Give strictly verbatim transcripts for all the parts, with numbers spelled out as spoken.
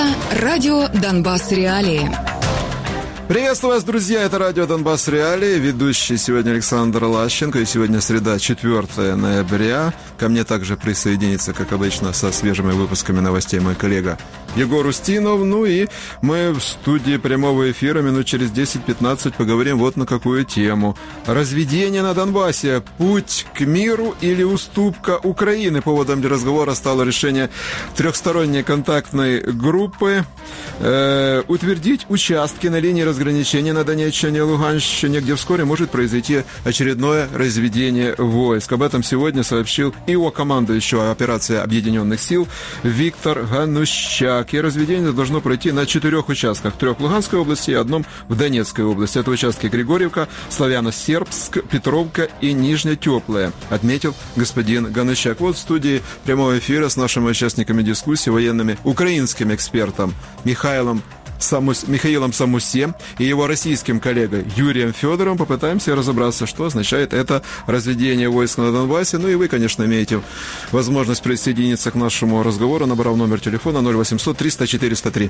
радио «Донбасс Реалии». Приветствую вас, друзья, это радио «Донбасс Реалии», ведущий сегодня Александр Лащенко, и сегодня среда, четвёртого ноября. Ко мне также присоединится, как обычно, со свежими выпусками новостей мой коллега Егор Устинов. Ну и мы в студии прямого эфира минут через десять-пятнадцать поговорим вот на какую тему. Разведение на Донбассе. Путь к миру или уступка Украины? Поводом для разговора стало решение трехсторонней контактной группы э, утвердить участки на линии разграничения на Донеччине и Луганщине, где вскоре может произойти очередное разведение войск. Об этом сегодня сообщил ИО командующего операции Объединенных сил Виктор Ганущак. И разведение должно пройти на четырех участках. Трех в Луганской области и одном в Донецкой области. Это участки Григорьевка, Славяно-Сербск, Петровка и Нижнетеплая, отметил господин Ганущак. Вот в студии прямого эфира с нашими участниками дискуссии, военными украинским экспертом Михаилом Самус... Михаилом Самусе и его российским коллегой Юрием Федоровым попытаемся разобраться, что означает это разведение войск на Донбассе. Ну и вы, конечно, имеете возможность присоединиться к нашему разговору, набрав номер телефона ноль восемьсот триста четыреста три.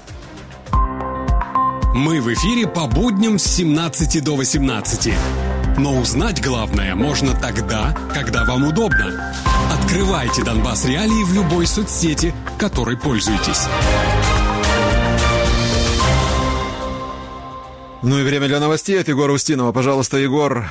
Мы в эфире по будням с семнадцати до восемнадцати. Но узнать главное можно тогда, когда вам удобно. Открывайте Донбасс Реалии в любой соцсети, которой пользуетесь. Ну и время для новостей от Егора Устинова. Пожалуйста, Егор.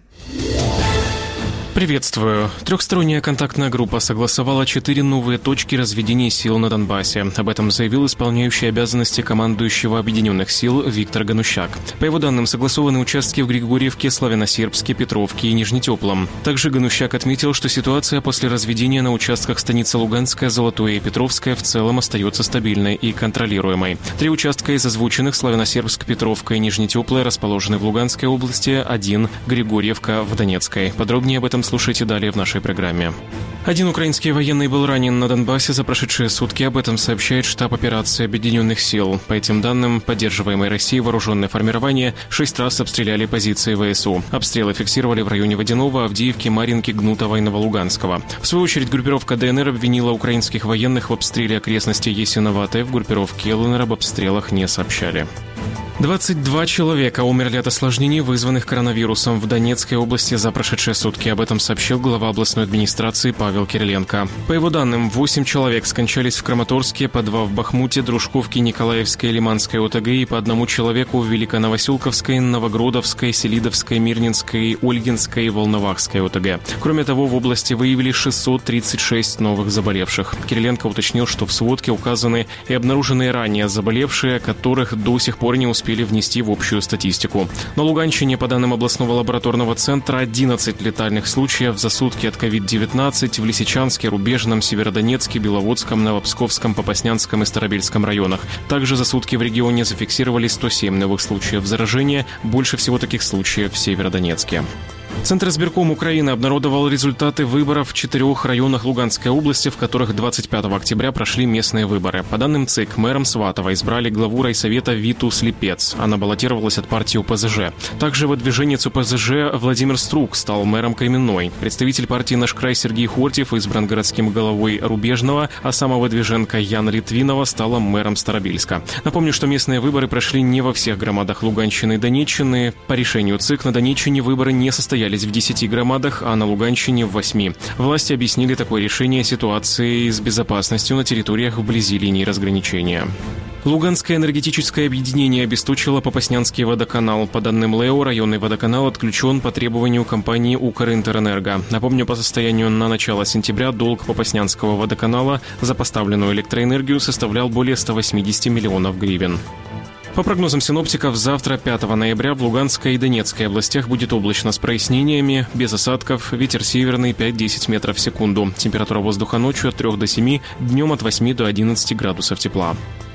Приветствую. Трехсторонняя контактная группа согласовала четыре новые точки разведения сил на Донбассе. Об этом заявил исполняющий обязанности командующего Объединенных сил Виктор Ганущак. По его данным, согласованы участки в Григорьевке, Славяно-Сербске, Петровке и Нижнетеплом. Также Ганущак отметил, что ситуация после разведения на участках станицы Луганская, Золотое и Петровская в целом остается стабильной и контролируемой. Три участка из озвученных Славяно-Сербск, Петровка и Нижнетеплая расположены в Луганской области, один Григорьевка в Донецкой. Подробнее об этом слушайте далее в нашей программе. Один украинский военный был ранен на Донбассе за прошедшие сутки. Об этом сообщает штаб операции Объединенных сил. По этим данным, поддерживаемые Россией вооруженные формирования шесть раз обстреляли позиции ВСУ. Обстрелы фиксировали в районе Водяного, Авдеевки, Марьинки, Гнутова и Новолуганского. В свою очередь, группировка ДНР обвинила украинских военных в обстреле окрестностей Ясиноватой. В группировке ЛНР об обстрелах не сообщали. двадцать два человека умерли от осложнений, вызванных коронавирусом в Донецкой области за прошедшие сутки. Об этом сообщил глава областной администрации Павел Кириленко. По его данным, восемь человек скончались в Краматорске, по два в Бахмуте, Дружковке, Николаевской и Лиманской ОТГ и по одному человеку в Великоновоселковской, Новогродовской, Селидовской, Мирнинской, Ольгинской и Волновахской ОТГ. Кроме того, в области выявили шестьсот тридцать шесть новых заболевших. Кириленко уточнил, что в сводке указаны и обнаруженные ранее заболевшие, которых до сих пор не успели внести в общую статистику. На Луганщине, по данным областного лабораторного центра, одиннадцать летальных случаев за сутки от ковид девятнадцать в Лисичанске, Рубежном, Северодонецке, Беловодском, Новопсковском, Попаснянском и Старобельском районах. Также за сутки в регионе зафиксировали сто семь новых случаев заражения, больше всего таких случаев в Северодонецке. Центр избирком Украины обнародовал результаты выборов в четырех районах Луганской области, в которых двадцать пятого октября прошли местные выборы. По данным ЦИК, мэром Сватова избрали главу райсовета Виту Слепец. Она баллотировалась от партии УПЗЖ. Также выдвиженец УПЗЖ Владимир Струк стал мэром Кременной. Представитель партии «Наш край» Сергей Хортьев избран городским головой Рубежного, а самовыдвиженка Яна Литвинова стала мэром Старобельска. Напомню, что местные выборы прошли не во всех громадах Луганщины и Донеччины. По решению ЦИК на Донеччине выборы не состоялись в десяти громадах, а на Луганщине в восьми. Власти объяснили такое решение ситуацией с безопасностью на территориях вблизи линии разграничения. Луганское энергетическое объединение обесточило Попаснянский водоканал. По данным ЛЭО, районный водоканал отключен по требованию компании «Укринтерэнерго». Напомню, по состоянию на начало сентября долг Попаснянского водоканала за поставленную электроэнергию составлял более ста восьмидесяти миллионов гривен. По прогнозам синоптиков, завтра, пятого ноября, в Луганской и Донецкой областях будет облачно с прояснениями, без осадков, ветер северный пять-десять метров в секунду. Температура воздуха ночью от трёх до семи, днем от восьми до одиннадцати градусов тепла.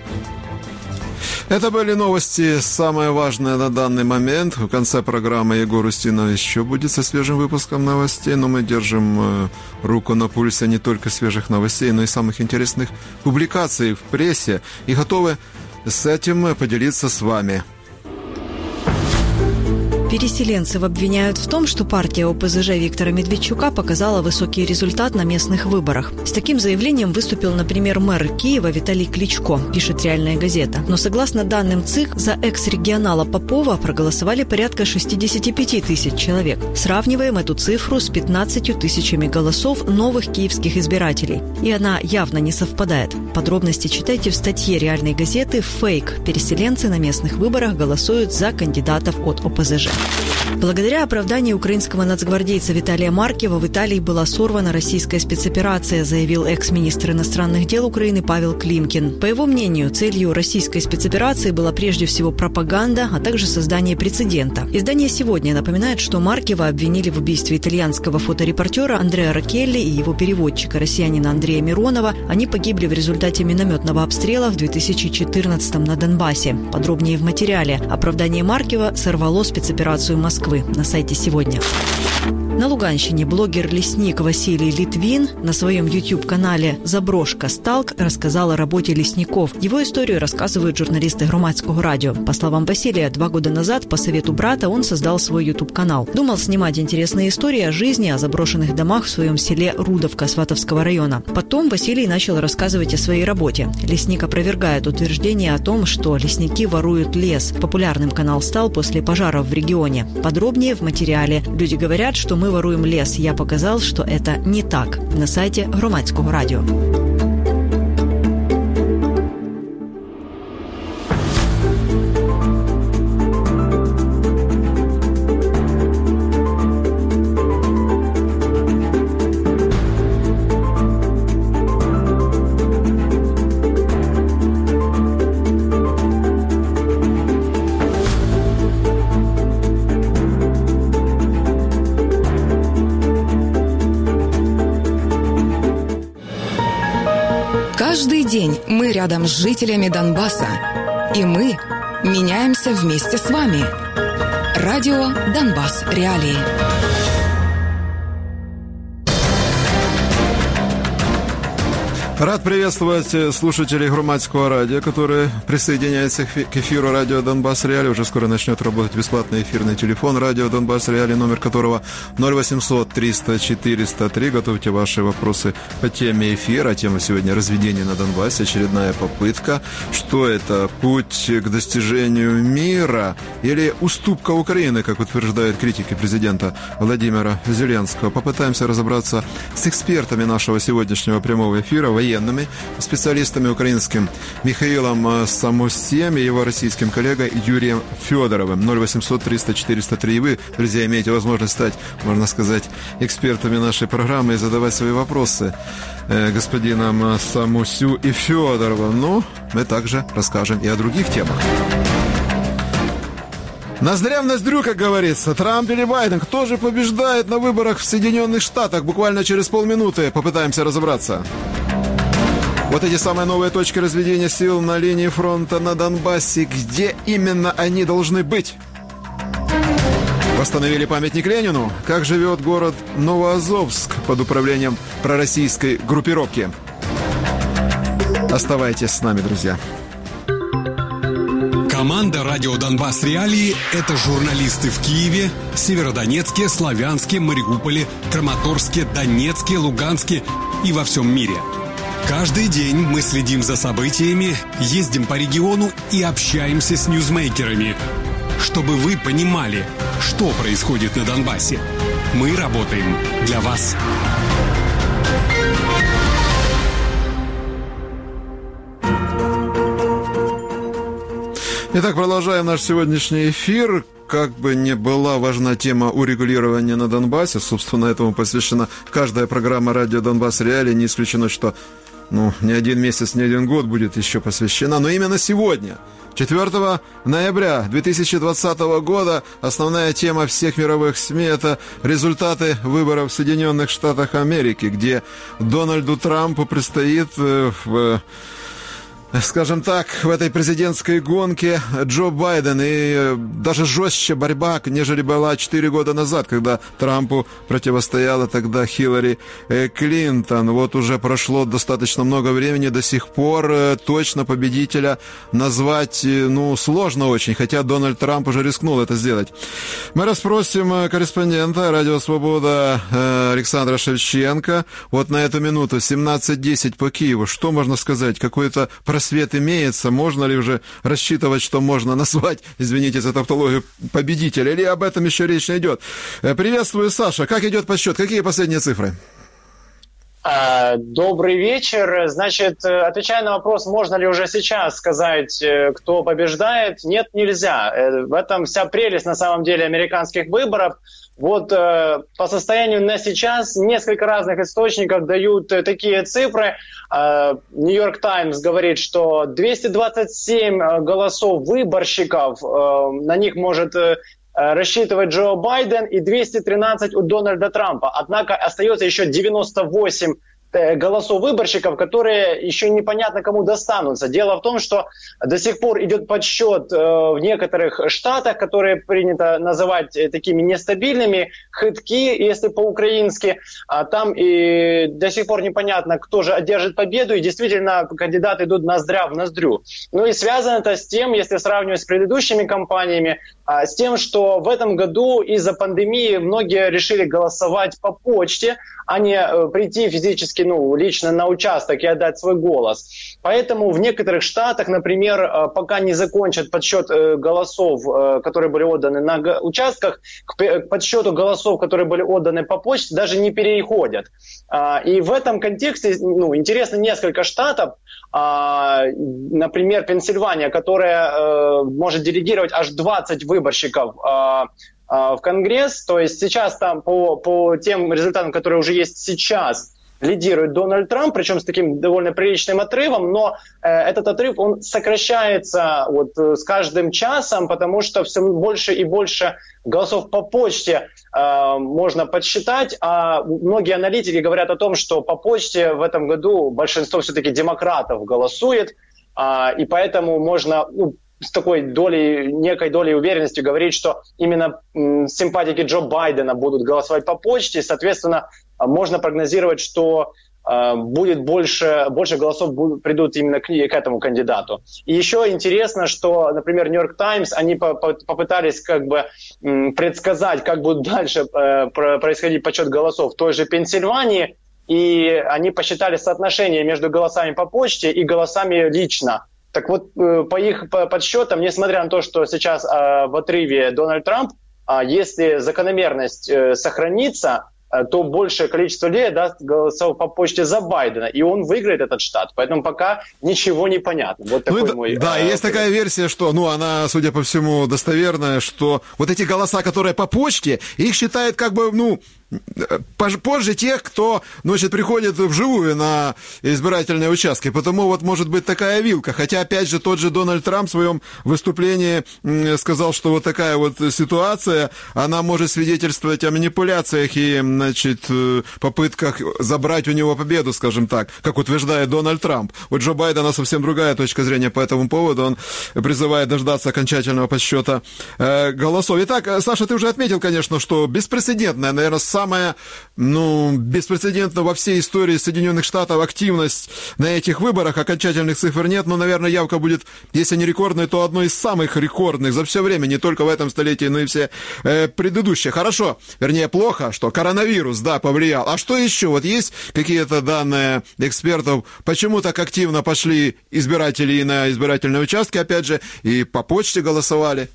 Это были новости, самое важное на данный момент. В конце программы Егор Устинов еще будет со свежим выпуском новостей, но мы держим э, руку на пульсе не только свежих новостей, но и самых интересных публикаций в прессе и готовы с этим поделиться с вами. Переселенцев обвиняют в том, что партия О Пэ Зэ Жэ Виктора Медведчука показала высокий результат на местных выборах. С таким заявлением выступил, например, мэр Киева Виталий Кличко, пишет «Реальная газета». Но согласно данным ЦИК, за экс-регионала Попова проголосовали порядка шестьдесят пять тысяч человек. Сравниваем эту цифру с пятнадцатью тысячами голосов новых киевских избирателей. И она явно не совпадает. Подробности читайте в статье «Реальной газеты» «Фейк. Переселенцы на местных выборах голосуют за кандидатов от О Пэ Зэ Жэ». Благодаря оправданию украинского нацгвардейца Виталия Маркива в Италии была сорвана российская спецоперация, заявил экс-министр иностранных дел Украины Павел Климкин. По его мнению, целью российской спецоперации была прежде всего пропаганда, а также создание прецедента. Издание «Сегодня» напоминает, что Маркива обвинили в убийстве итальянского фоторепортера Андреа Роккелли и его переводчика, россиянина Андрея Миронова. Они погибли в результате минометного обстрела в две тысячи четырнадцатом на Донбассе. Подробнее в материале. Оправдание Маркива сорвало спецоперацию Москвы на сайте «Сегодня». На Луганщине блогер-лесник Василий Литвин на своем YouTube-канале «Заброшка Сталк» рассказал о работе лесников. Его историю рассказывают журналисты Громадского радио. По словам Василия, два года назад по совету брата он создал свой YouTube-канал. Думал снимать интересные истории о жизни, о заброшенных домах в своем селе Рудовка Сватовского района. Потом Василий начал рассказывать о своей работе. Лесник опровергает утверждение о том, что лесники воруют лес. Популярным канал стал после пожаров в регионе. Подробнее в материале. Люди говорят, что мы воруем лес. Я показал, что это не так. На сайте Громадского радио. Каждый день мы рядом с жителями Донбасса. И мы меняемся вместе с вами. Радио «Донбасс. Реалии». Рад приветствовать слушателей Громадского радио, которые присоединяются к эфиру радио «Донбасс Реалии». Уже скоро начнет работать бесплатный эфирный телефон радио «Донбасс Реалии», номер которого ноль восемьсот триста четыреста три. Готовьте ваши вопросы по теме эфира. Тема сегодня — разведение на Донбассе, очередная попытка. Что это? Путь к достижению мира или уступка Украины, как утверждают критики президента Владимира Зеленского? Попытаемся разобраться с экспертами нашего сегодняшнего прямого эфира, военными специалистами украинским Михаилом Самусем и его российским коллегой Юрием Федоровым. ноль восемьсот триста четыреста три. И вы, друзья, имеете возможность стать, можно сказать, экспертами нашей программы и задавать свои вопросы э, господинам Самусю и Федорову. Но мы также расскажем и о других темах. Ноздря в ноздрю, как говорится. Трамп или Байден? Кто же побеждает на выборах в Соединенных Штатах? Буквально через полминуты попытаемся разобраться. Вот эти самые новые точки разведения сил на линии фронта на Донбассе. Где именно они должны быть? Восстановили памятник Ленину? Как живет город Новоазовск под управлением пророссийской группировки? Оставайтесь с нами, друзья. Команда «Радио Донбасс Реалии» — это журналисты в Киеве, Северодонецке, Славянске, Мариуполе, Краматорске, Донецке, Луганске и во всем мире. Каждый день мы следим за событиями, ездим по региону и общаемся с ньюзмейкерами, чтобы вы понимали, что происходит на Донбассе. Мы работаем для вас. Итак, продолжаем наш сегодняшний эфир. Как бы ни была важна тема урегулирования на Донбассе, собственно, этому посвящена каждая программа «Радио Донбасс Реалии». Не исключено, что ну, ни один месяц, ни один год будет еще посвящена. Но именно сегодня, четвёртого ноября две тысячи двадцатого года, основная тема всех мировых СМИ — это результаты выборов в Соединенных Штатах Америки, где Дональду Трампу предстоит в скажем так, в этой президентской гонке Джо Байден, и даже жестче борьба, нежели была четыре года назад, когда Трампу противостояла тогда Хиллари Клинтон. Вот уже прошло достаточно много времени, до сих пор точно победителя назвать, ну, сложно очень, хотя Дональд Трамп уже рискнул это сделать. Мы расспросим корреспондента «Радио Свобода» Александра Шевченко. Вот на эту минуту семнадцать десять по Киеву. Что можно сказать? Какой-то просвет имеется? Можно ли уже рассчитывать, что можно назвать, извините за тавтологию, победителя? Или об этом еще речь не идет? Приветствую, Саша. Как идет подсчет? Какие последние цифры? Добрый вечер. Значит, отвечая на вопрос, можно ли уже сейчас сказать, кто побеждает, нет, нельзя. В этом вся прелесть, на самом деле, американских выборов. Вот по состоянию на сейчас несколько разных источников дают такие цифры. Нью-Йорк Таймс говорит, что двести двадцать семь голосов выборщиков, на них может рассчитывать Джо Байден, и двести тринадцать у Дональда Трампа. Однако остается еще девяносто восемь голосов выборщиков, которые еще непонятно кому достанутся. Дело в том, что до сих пор идет подсчет в некоторых штатах, которые принято называть такими нестабильными, хытки, если по-украински. Там и до сих пор непонятно, кто же одержит победу, и действительно кандидаты идут ноздря в ноздрю. Ну и связано это с тем, если сравнивать с предыдущими кампаниями, с тем, что в этом году из-за пандемии многие решили голосовать по почте, а не прийти физически, ну, лично на участок и отдать свой голос. Поэтому в некоторых штатах, например, пока не закончат подсчет голосов, которые были отданы на участках, к подсчету голосов, которые были отданы по почте, даже не переходят. И в этом контексте, ну, интересно несколько штатов, например, Пенсильвания, которая может делегировать аж двадцать выборщиков в Конгресс. То есть сейчас там по, по тем результатам, которые уже есть сейчас, лидирует Дональд Трамп, причем с таким довольно приличным отрывом, но э, этот отрыв, он сокращается вот, э, с каждым часом, потому что все больше и больше голосов по почте э, можно подсчитать, а многие аналитики говорят о том, что по почте в этом году большинство все-таки демократов голосует, э, и поэтому можно... Ну, с такой долей, некой долей уверенности говорить, что именно м, симпатики Джо Байдена будут голосовать по почте, и, соответственно, можно прогнозировать, что э, будет больше, больше голосов будут, придут именно к, к этому кандидату. И еще интересно, что, например, Нью-Йорк Таймс, они по, по, попытались как бы м, предсказать, как будет дальше э, происходить подсчет голосов в той же Пенсильвании, и они посчитали соотношение между голосами по почте и голосами лично. Так вот, по их подсчетам, несмотря на то, что сейчас э, в отрыве Дональд Трамп, э, если закономерность э, сохранится, э, то большее количество людей даст голосов по почте за Байдена, и он выиграет этот штат. Поэтому пока ничего не понятно. Вот такой ну, мой... Да, э, есть такая версия, что, ну, она, судя по всему, достоверная, что вот эти голоса, которые по почте, их считают как бы, ну... позже тех, кто, значит, приходит вживую на избирательные участки. Потому вот может быть такая вилка. Хотя, опять же, тот же Дональд Трамп в своем выступлении сказал, что вот такая вот ситуация, она может свидетельствовать о манипуляциях и, значит, попытках забрать у него победу, скажем так, как утверждает Дональд Трамп. Вот Джо Байдена совсем другая точка зрения по этому поводу. Он призывает дождаться окончательного подсчета э, голосов. Итак, Саша, ты уже отметил, конечно, что беспрецедентная, наверное, самая Самая, ну, беспрецедентно во всей истории Соединенных Штатов активность на этих выборах. Окончательных цифр нет, но, наверное, явка будет, если не рекордной, то одной из самых рекордных за все время, не только в этом столетии, но и все э, предыдущие. Хорошо, вернее, плохо, что коронавирус, да, повлиял. А что еще? Вот есть какие-то данные экспертов, почему так активно пошли избиратели и на избирательные участки, опять же, и по почте голосовали?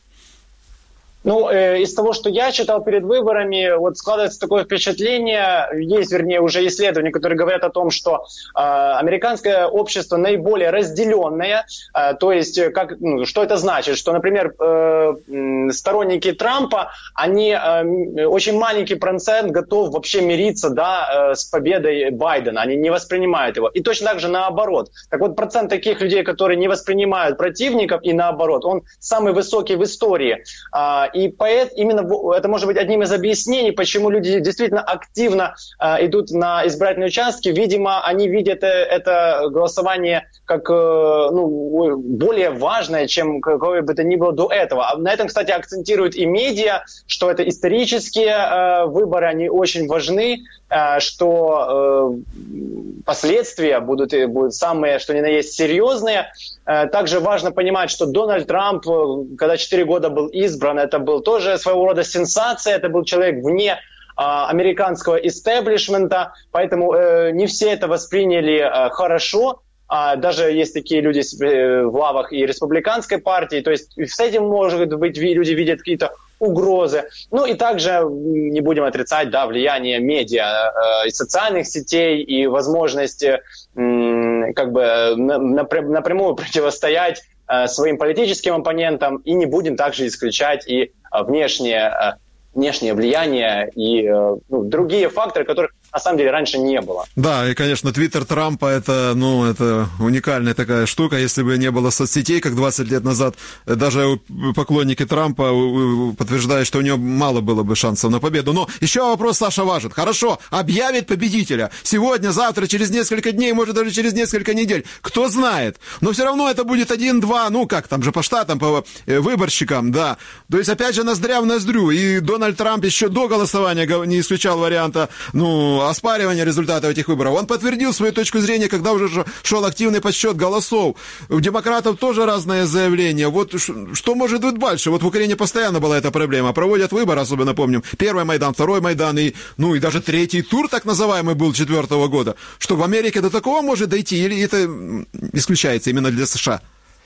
Ну, э, из того, что я читал перед выборами, вот складывается такое впечатление, есть, вернее, уже исследования, которые говорят о том, что э, американское общество наиболее разделенное, э, то есть, как, ну, что это значит? Что, например, э, сторонники Трампа, они, э, очень маленький процент готов вообще мириться, да, э, с победой Байдена, они не воспринимают его. И точно так же наоборот. Так вот, процент таких людей, которые не воспринимают противников, и наоборот, он самый высокий в истории. Э, И поэт, именно это может быть одним из объяснений, почему люди действительно активно идут на избирательные участки. Видимо, они видят это голосование как ну, более важное, чем какое бы то ни было до этого. На этом, кстати, акцентируют и медиа, что это исторические выборы, они очень важны, что последствия будут, будут самые, что ни на есть, серьезные. Также важно понимать, что Дональд Трамп, когда четыре года был избран, это был тоже своего рода сенсация, это был человек вне а, американского истеблишмента, поэтому э, не все это восприняли э, хорошо. А, даже есть такие люди в лавах и республиканской партии, то есть с этим, может быть, люди видят какие-то угрозы. Ну и также не будем отрицать, да, влияние медиа э, и социальных сетей, и возможность э, как бы напрямую противостоять э, своим политическим оппонентам, и не будем также исключать и э, внешнее, э, внешнее влияние и э, ну, другие факторы, которых на самом деле раньше не было. Да, и, конечно, твиттер Трампа это, ну, это уникальная такая штука. Если бы не было соцсетей, как двадцать лет назад, даже поклонники Трампа подтверждают, что у него мало было бы шансов на победу. Но еще вопрос, Саша, важен. Хорошо, объявит победителя. Сегодня, завтра, через несколько дней, может, даже через несколько недель. Кто знает. Но все равно это будет один-два, ну, как там же по штатам, по выборщикам, да. То есть, опять же, ноздря в ноздрю. И Дональд Трамп еще до голосования не исключал варианта, ну, оспаривания результатов этих выборов. Он подтвердил свою точку зрения, когда уже шел активный подсчет голосов. У демократов тоже разные заявления. Вот что может быть дальше? Вот в Украине постоянно была эта проблема. Проводят выборы, особенно помним, первый Майдан, второй Майдан, и, ну и даже третий тур, так называемый, был четвертого года. Что в Америке до такого может дойти? Или это исключается именно для США?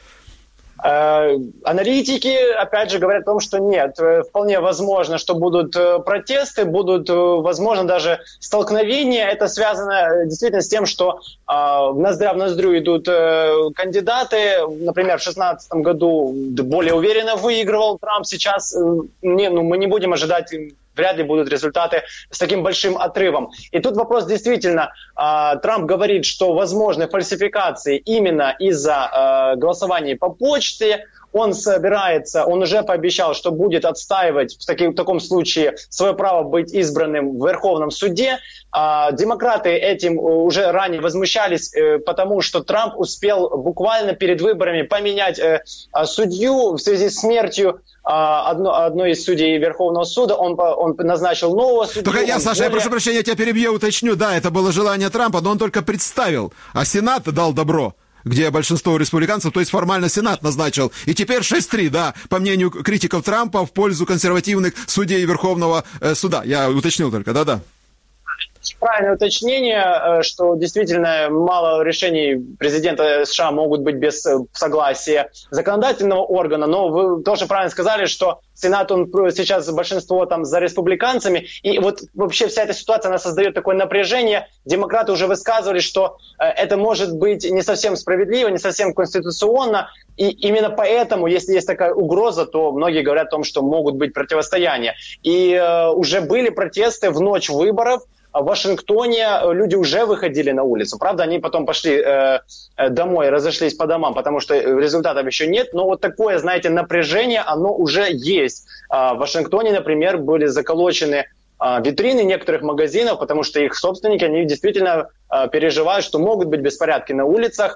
Аналитики, опять же, говорят о том, что нет. Вполне возможно, что будут протесты, будут, возможно, даже столкновения. Это связано действительно с тем, что ноздря в ноздрю идут кандидаты. Например, в шестнадцатом году более уверенно выигрывал Трамп. Сейчас не, ну, мы не будем ожидать... Вряд ли будут результаты с таким большим отрывом. И тут вопрос действительно, э, Трамп говорит, что возможны фальсификации именно из-за э, голосования по почте. Он собирается, он уже пообещал, что будет отстаивать в, таки, в таком случае свое право быть избранным в Верховном суде. А, демократы этим уже ранее возмущались, э, потому что Трамп успел буквально перед выборами поменять э, судью в связи с смертью а, одно, одной из судей Верховного суда. Он, он назначил нового судью. Только я, Саша, более... я прошу прощения, я тебя перебью, уточню. Да, это было желание Трампа, но он только представил, а Сенат дал добро, где большинство республиканцев, то есть формально Сенат назначил. И теперь шесть-три, да, по мнению критиков Трампа, в пользу консервативных судей Верховного э, суда. Я уточнил только, да-да. Правильное уточнение, что действительно мало решений президента США могут быть без согласия законодательного органа, но вы тоже правильно сказали, что Сенат, он сейчас большинство там за республиканцами, и вот вообще вся эта ситуация, она создает такое напряжение. Демократы уже высказывали, что это может быть не совсем справедливо, не совсем конституционно, и именно поэтому, если есть такая угроза, то многие говорят о том, что могут быть противостояния. И э, уже были протесты в ночь выборов. В Вашингтоне люди уже выходили на улицу. Правда, они потом пошли э, домой, разошлись по домам, потому что результатов еще нет. Но вот такое, знаете, напряжение, оно уже есть. В Вашингтоне, например, были заколочены витрины некоторых магазинов, потому что их собственники, они действительно переживают, что могут быть беспорядки на улицах,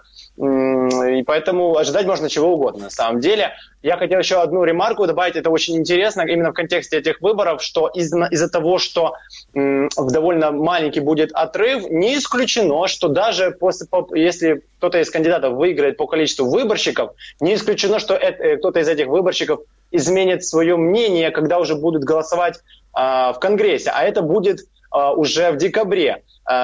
и поэтому ожидать можно чего угодно на самом деле. Я хотел еще одну ремарку добавить, это очень интересно, именно в контексте этих выборов, что из-за, из-за того, что м, довольно маленький будет отрыв, не исключено, что даже после, если кто-то из кандидатов выиграет по количеству выборщиков, не исключено, что это, кто-то из этих выборщиков изменит свое мнение, когда уже будут голосовать а, в Конгрессе, а это будет а, уже в декабре.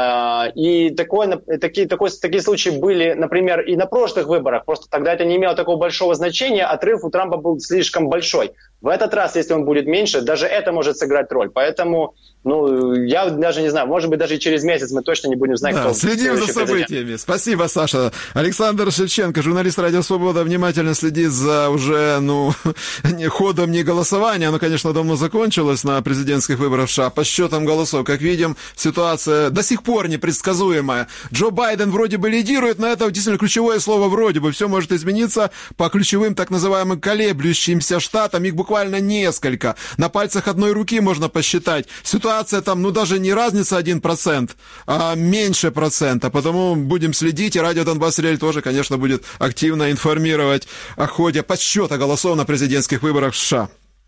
И такое, такие, такой, такие случаи были, например, и на прошлых выборах. Просто тогда это не имело такого большого значения, отрыв у Трампа был слишком большой. В этот раз, если он будет меньше, даже это может сыграть роль. Поэтому, ну, я даже не знаю, может быть, даже через месяц мы точно не будем знать, да, кто... Следим за событиями. Президент. Спасибо, Саша. Александр Шевченко, журналист «Радио Свобода», внимательно следит за уже, ну, ходом не голосования. Оно, конечно, давно закончилось на президентских выборах США. По счетам голосов, как видим, ситуация до сих сих пор непредсказуемая. Джо Байден вроде бы лидирует, но это действительно ключевое слово «вроде бы». Все может измениться по ключевым так называемым колеблющимся штатам. Их буквально несколько. На пальцах одной руки можно посчитать. Ситуация там, ну, даже не разница один процент, а меньше процента. Потому будем следить, и радио «Донбасс Реалии» тоже, конечно, будет активно информировать о ходе подсчета голосов на президентских выборах в США.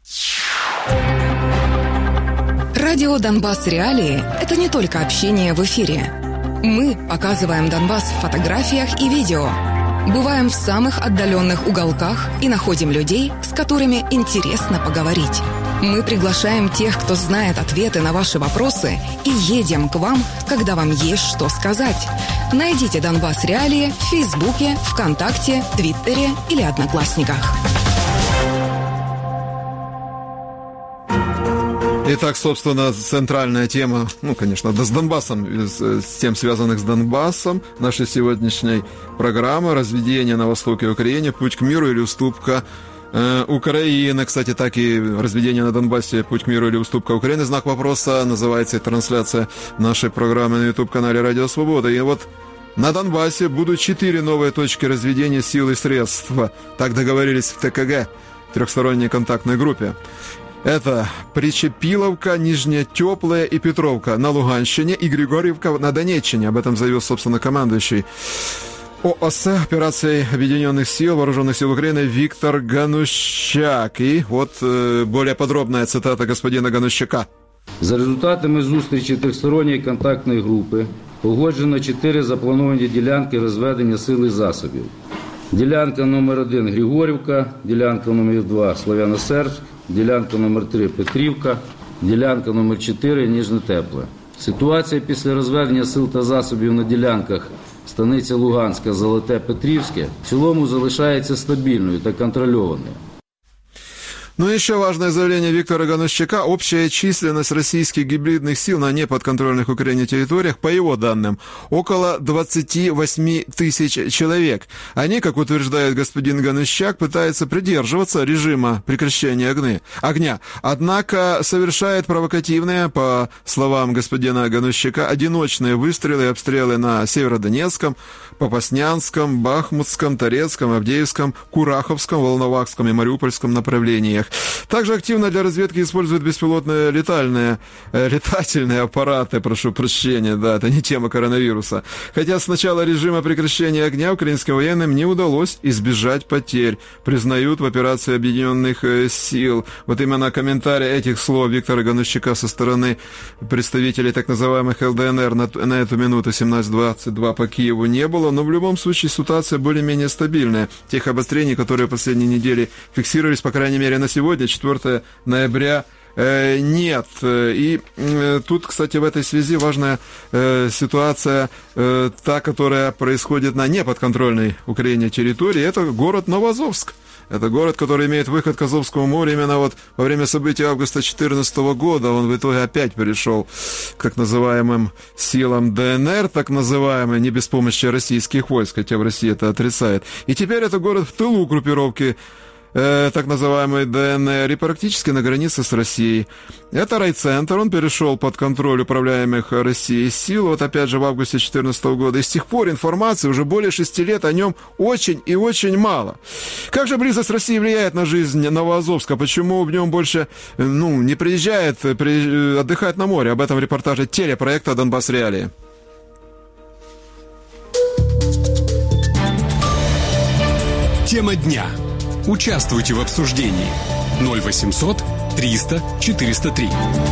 Радио «Донбасс Реалии» — это не только общение в эфире. Мы показываем Донбасс в фотографиях и видео. Бываем в самых отдаленных уголках и находим людей, с которыми интересно поговорить. Мы приглашаем тех, кто знает ответы на ваши вопросы, и едем к вам, когда вам есть что сказать. Найдите «Донбасс Реалии» в Фейсбуке, ВКонтакте, Твиттере или Одноклассниках. Итак, собственно, центральная тема, ну, конечно, с Донбассом, с тем, связанных с Донбассом, нашей сегодняшней программы «Разведение на востоке Украины. Путь к миру или уступка э, Украины». Кстати, так и «Разведение на Донбассе. Путь к миру или уступка Украины». Знак вопроса называется и трансляция нашей программы на YouTube-канале «Радио Свобода». И вот на Донбассе будут четыре новые точки разведения сил и средств. Так договорились в ТКГ, трехсторонней контактной группе. Это Причепиловка, Нижняя Теплая и Петровка на Луганщине и Григорьевка на Донеччине. Об этом заявил, собственно, командующий ООС операцией Объединенных сил, Вооруженных сил Украины Виктор Ганущак. И вот э, более подробная цитата господина Ганущака. За результатами зустрічі трьохсторонньої контактної групи погоджено чотири заплановані ділянки розведення сил і засобів. Ділянка номер один Григорівка, ділянка номер два Слов'яно-Сербськ, ділянка номер три Петрівка, ділянка номер чотири Ніжне-Тепле. Ситуація після розведення сил та засобів на ділянках Станиця Луганська, Золоте, Петрівське в цілому залишається стабільною та контрольованою. Ну и еще важное заявление Виктора Ганущака. Общая численность российских гибридных сил на неподконтрольных Украине территориях, по его данным, около двадцать восемь тысяч человек. Они, как утверждает господин Ганущак, пытаются придерживаться режима прекращения огня. Однако совершает провокативные, по словам господина Ганущака, одиночные выстрелы и обстрелы на Северодонецком, Попаснянском, Бахмутском, Торецком, Авдеевском, Кураховском, Волновахском и Мариупольском направлениях. Также активно для разведки используют беспилотные летальные, э, летательные аппараты, прошу прощения, да, это не тема коронавируса. Хотя с начала режима прекращения огня украинским военным не удалось избежать потерь, признают в операции Объединенных сил. Вот именно комментарий этих слов Виктора Ганущака со стороны представителей так называемых ЛДНР на, на эту минуту семнадцать двадцать два по Киеву не было, но в любом случае ситуация более-менее стабильная. Тех обострений, которые в последние недели фиксировались, по крайней мере, на сегодня, четвёртого ноября, э, нет. И э, тут, кстати, в этой связи важная э, ситуация, э, та, которая происходит на неподконтрольной Украине территории, это город Новоазовск. Это город, который имеет выход к Азовскому морю. Именно вот во время событий августа две тысячи четырнадцатого года он в итоге опять перешел к так называемым силам ДНР, так называемые, не без помощи российских войск, хотя в России это отрицает. И теперь это город в тылу группировки э, так называемой ДНР и практически на границе с Россией. Это райцентр, он перешел под контроль управляемых Россией сил, вот опять же в августе две тысячи четырнадцатого года. И с тех пор информации уже более шести лет о нем очень и очень мало. Как же близость России влияет на жизнь Новоазовска? Почему в нем больше ну, не приезжает при, отдыхать на море? Об этом в репортаже телепроекта «Донбасс Реалии». Тема дня. Участвуйте в обсуждении. ноль восемьсот триста четыреста три.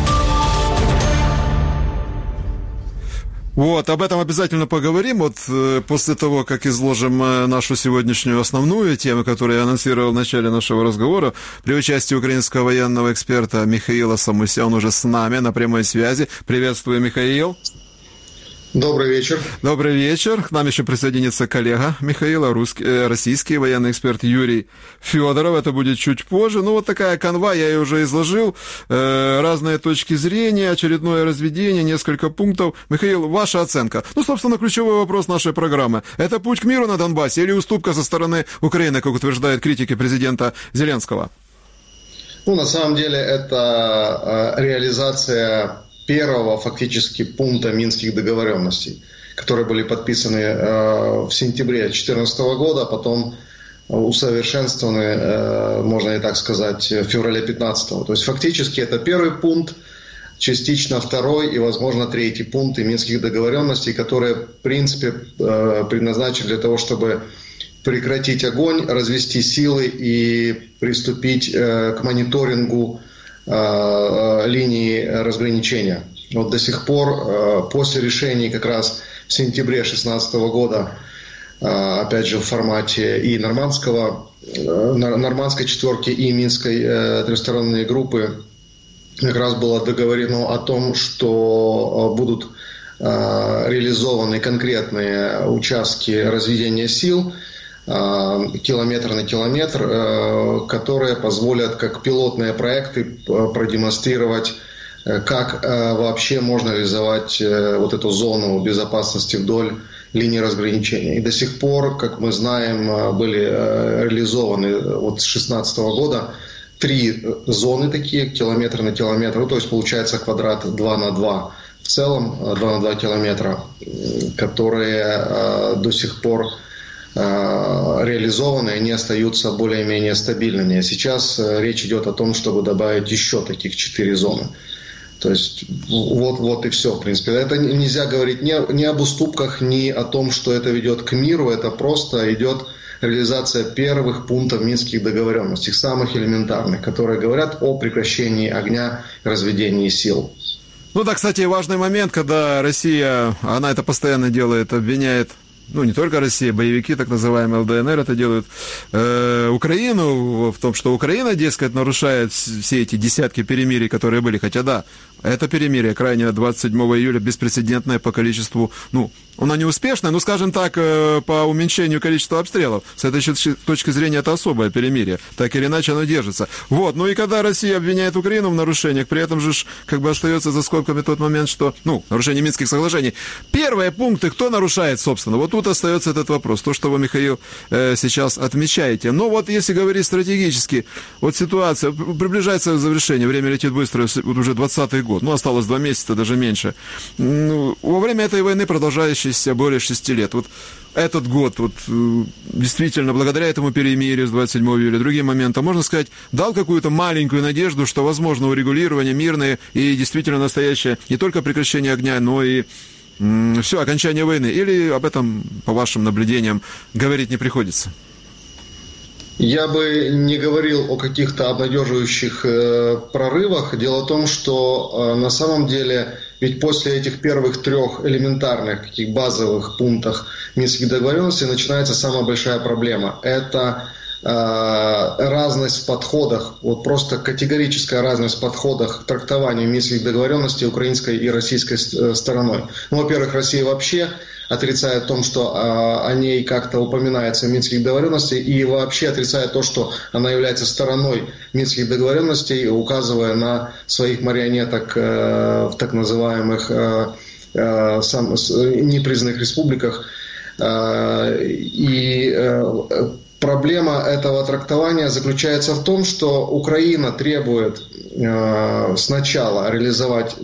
Вот, об этом обязательно поговорим, вот э, после того, как изложим э, нашу сегодняшнюю основную тему, которую я анонсировал в начале нашего разговора, при участии украинского военного эксперта Михаила Самуся, он уже с нами на прямой связи. Приветствую, Михаил. Добрый вечер. Добрый вечер. К нам еще присоединится коллега Михаила, русский, э, российский военный эксперт Юрий Федоров. Это будет чуть позже. Ну, вот такая канва, я ее уже изложил. Э, разные точки зрения, очередное разведение, несколько пунктов. Михаил, ваша оценка. Ну, собственно, ключевой вопрос нашей программы. Это путь к миру на Донбассе или уступка со стороны Украины, как утверждают критики президента Зеленского? Ну, на самом деле, это э, реализация первого фактически пункта Минских договоренностей, которые были подписаны э, в сентябре две тысячи четырнадцатого года, а потом усовершенствованы, э, можно и так сказать, в феврале две тысячи пятнадцатого. То есть фактически это первый пункт, частично второй и, возможно, третий пункты Минских договоренностей, которые, в принципе, э, предназначены для того, чтобы прекратить огонь, развести силы и приступить э, к мониторингу э, линии разграничения. Вот до сих пор, э, после решений как раз в сентябре две тысячи шестнадцатого года, э, опять же в формате и нормандского, э, нормандской четверки, и Минской э, трехсторонней группы, как раз было договорено о том, что будут э, реализованы конкретные участки разведения сил, километр на километр, которые позволят как пилотные проекты продемонстрировать, как вообще можно реализовать вот эту зону безопасности вдоль линии разграничения. И до сих пор, как мы знаем, были реализованы вот с две тысячи шестнадцатого года три зоны такие, километр на километр, ну, то есть получается квадрат два на два, в целом два на два километра, которые до сих пор реализованы, они остаются более-менее стабильными. Сейчас речь идет о том, чтобы добавить еще таких четыре зоны. То есть вот, вот и все, в принципе. Это нельзя говорить ни, ни об уступках, ни о том, что это ведет к миру. Это просто идет реализация первых пунктов Минских договоренностей, самых элементарных, которые говорят о прекращении огня и разведении сил. Ну да, кстати, важный момент, когда Россия, она это постоянно делает, обвиняет, ну, не только Россия, боевики, так называемые ЛДНР это делают, э, Украину в том, что Украина, дескать, нарушает все эти десятки перемирий, которые были. Хотя да, это перемирие крайне двадцать седьмого июля беспрецедентное по количеству, ну, оно не успешное, но, скажем так, э, по уменьшению количества обстрелов. С этой точки зрения это особое перемирие. Так или иначе оно держится. Вот, ну и когда Россия обвиняет Украину в нарушениях, при этом же как бы остается за скобками тот момент, что, ну, нарушение Минских соглашений. Первые пункты, кто нарушает, собственно, вот тут остается этот вопрос, то, что вы, Михаил, э, сейчас отмечаете. Но вот если говорить стратегически, вот ситуация приближается к завершению, время летит быстро, вот уже двадцатый год, ну, осталось два месяца, даже меньше. Ну, во время этой войны, продолжающейся более шести лет, вот этот год, вот действительно, благодаря этому перемирию с двадцать седьмого июля, другим моментам, можно сказать, дал какую-то маленькую надежду, что возможно урегулирование мирное и действительно настоящее не только прекращение огня, но и все, окончание войны? Или об этом, по вашим наблюдениям, говорить не приходится? Я бы не говорил о каких-то обнадеживающих э, прорывах. Дело в том, что э, на самом деле, ведь после этих первых трех элементарных, таких базовых пунктов Минских договоренностей начинается самая большая проблема. Это разность в подходах, вот просто категорическая разность в подходах к трактованию Минских договоренностей украинской и российской стороной. Ну, во-первых, Россия вообще отрицает то, что а, о ней как-то упоминается в Минских договоренностях, и вообще отрицает то, что она является стороной Минских договоренностей, указывая на своих марионеток э, в так называемых э, э, сам, непризнанных республиках. Э, и э, Проблема этого трактования заключается в том, что Украина требует э, сначала реализовать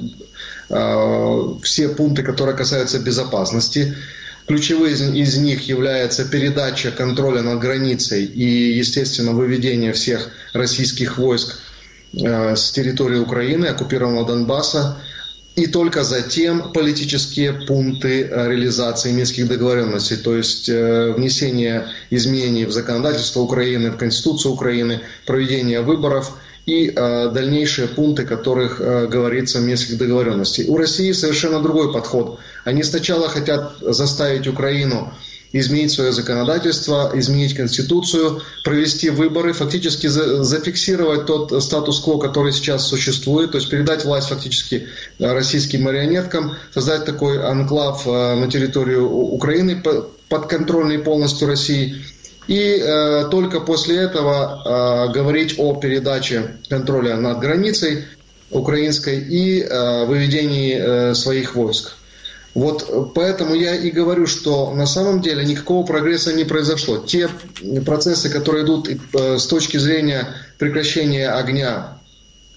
э, все пункты, которые касаются безопасности. Ключевым из, из них является передача контроля над границей и, естественно, выведение всех российских войск э, с территории Украины, оккупированного Донбасса. И только затем политические пункты реализации Минских договоренностей, то есть э, внесение изменений в законодательство Украины, в Конституцию Украины, проведение выборов и э, дальнейшие пункты, о которых э, говорится в Минских договоренностях. У России совершенно другой подход. Они сначала хотят заставить Украину изменить свое законодательство, изменить Конституцию, провести выборы, фактически за, зафиксировать тот статус-кво, который сейчас существует, то есть передать власть фактически российским марионеткам, создать такой анклав на территорию Украины, подконтрольный полностью России, и э, только после этого э, говорить о передаче контроля над границей украинской и э, выведении э, своих войск. Вот поэтому я и говорю, что на самом деле никакого прогресса не произошло. Те процессы, которые идут с точки зрения прекращения огня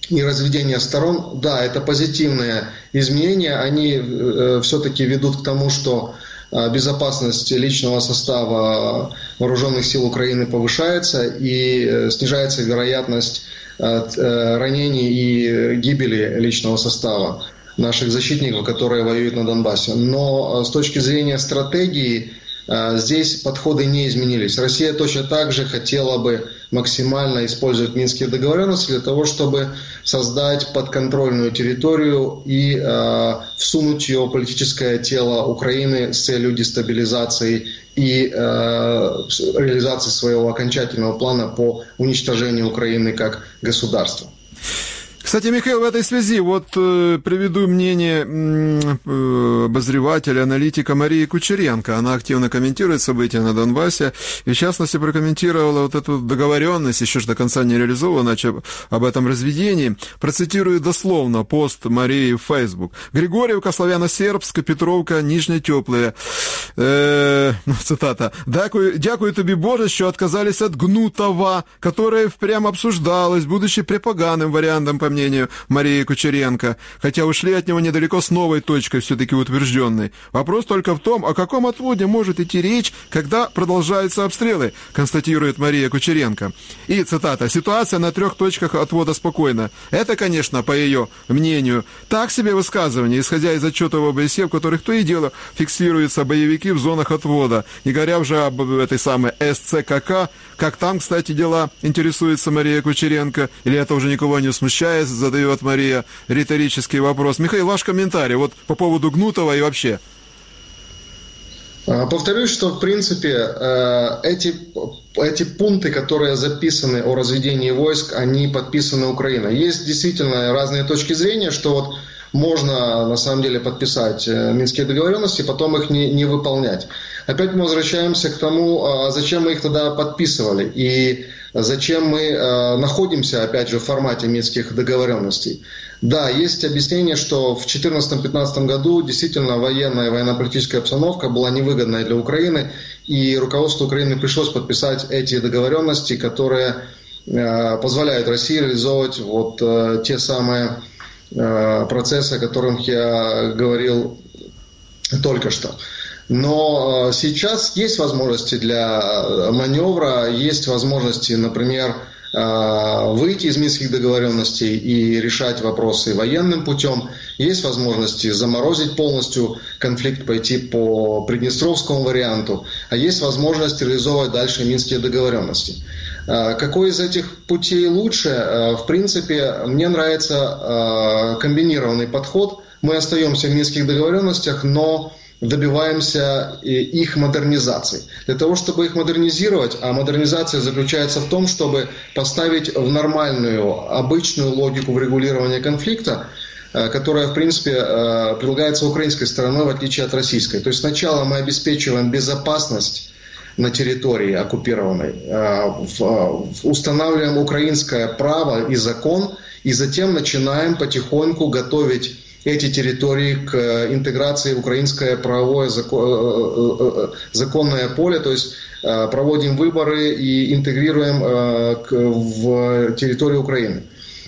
и разведения сторон, да, это позитивные изменения, они э, все-таки ведут к тому, что э, безопасность личного состава вооруженных сил Украины повышается и э, снижается вероятность э, э, ранений и гибели личного состава наших защитников, которые воюют на Донбассе. Но э, с точки зрения стратегии э, здесь подходы не изменились. Россия точно так же хотела бы максимально использовать Минские договоренности для того, чтобы создать подконтрольную территорию и э, всунуть ее в политическое тело Украины с целью дестабилизации и э, реализации своего окончательного плана по уничтожению Украины как государства. Кстати, Михаил, в этой связи вот э, приведу мнение э, обозревателя, аналитика Марии Кучеренко. Она активно комментирует события на Донбассе и, в частности, прокомментировала вот эту договоренность, еще ж до конца не реализована, об этом разведении. Процитирую дословно пост Марии в Facebook. «Григорьевка, Славяно-Сербська, Петровка, Нижнє Тепле». Э, ну, цитата. «Дякую, дякую тобі, Боже, що отказались от гнутого, которое прямо обсуждалось, будучи препоганым вариантом, по мнению Марии Кучеренко, хотя ушли от него недалеко с новой точкой, все-таки утвержденной. Вопрос только в том, о каком отводе может идти речь, когда продолжаются обстрелы», констатирует Мария Кучеренко. И, цитата, «Ситуация на трех точках отвода спокойна. Это, конечно, по ее мнению, так себе высказывание, исходя из отчетов о ОБСЕ, в которых то и дело фиксируются боевики в зонах отвода. Не говоря уже об этой самой эс цэ ка ка, как там, кстати, дела, интересуется Мария Кучеренко, или это уже никого не смущает, задает Мария риторический вопрос. Михаил, ваш комментарий вот по поводу Гнутова и вообще. Повторюсь, что в принципе эти, эти пункты, которые записаны о разведении войск, они подписаны Украиной. Есть действительно разные точки зрения, что вот можно на самом деле подписать Минские договоренности, потом их не, не выполнять. Опять мы возвращаемся к тому, зачем мы их тогда подписывали и зачем мы находимся, опять же, в формате Минских договоренностей. Да, есть объяснение, что в две тысячи четырнадцатом-две тысячи пятнадцатом году действительно военная, военно-политическая обстановка была невыгодная для Украины, и руководству Украины пришлось подписать эти договоренности, которые позволяют России реализовывать вот те самые процессы, о которых я говорил только что. Но сейчас есть возможности для маневра, есть возможности, например, выйти из Минских договоренностей и решать вопросы военным путем. Есть возможности заморозить полностью конфликт, пойти по Приднестровскому варианту. А есть возможность реализовывать дальше Минские договоренности. Какой из этих путей лучше? В принципе, мне нравится комбинированный подход. Мы остаемся в Минских договоренностях, но добиваемся их модернизации. Для того, чтобы их модернизировать, а модернизация заключается в том, чтобы поставить в нормальную, обычную логику регулирования конфликта, которая, в принципе, предлагается украинской стороной, в отличие от российской. То есть сначала мы обеспечиваем безопасность на территории оккупированной, устанавливаем украинское право и закон, и затем начинаем потихоньку готовить эти территории к интеграции в украинское правовое законное поле, то есть проводим выборы и интегрируем в территорию Украины.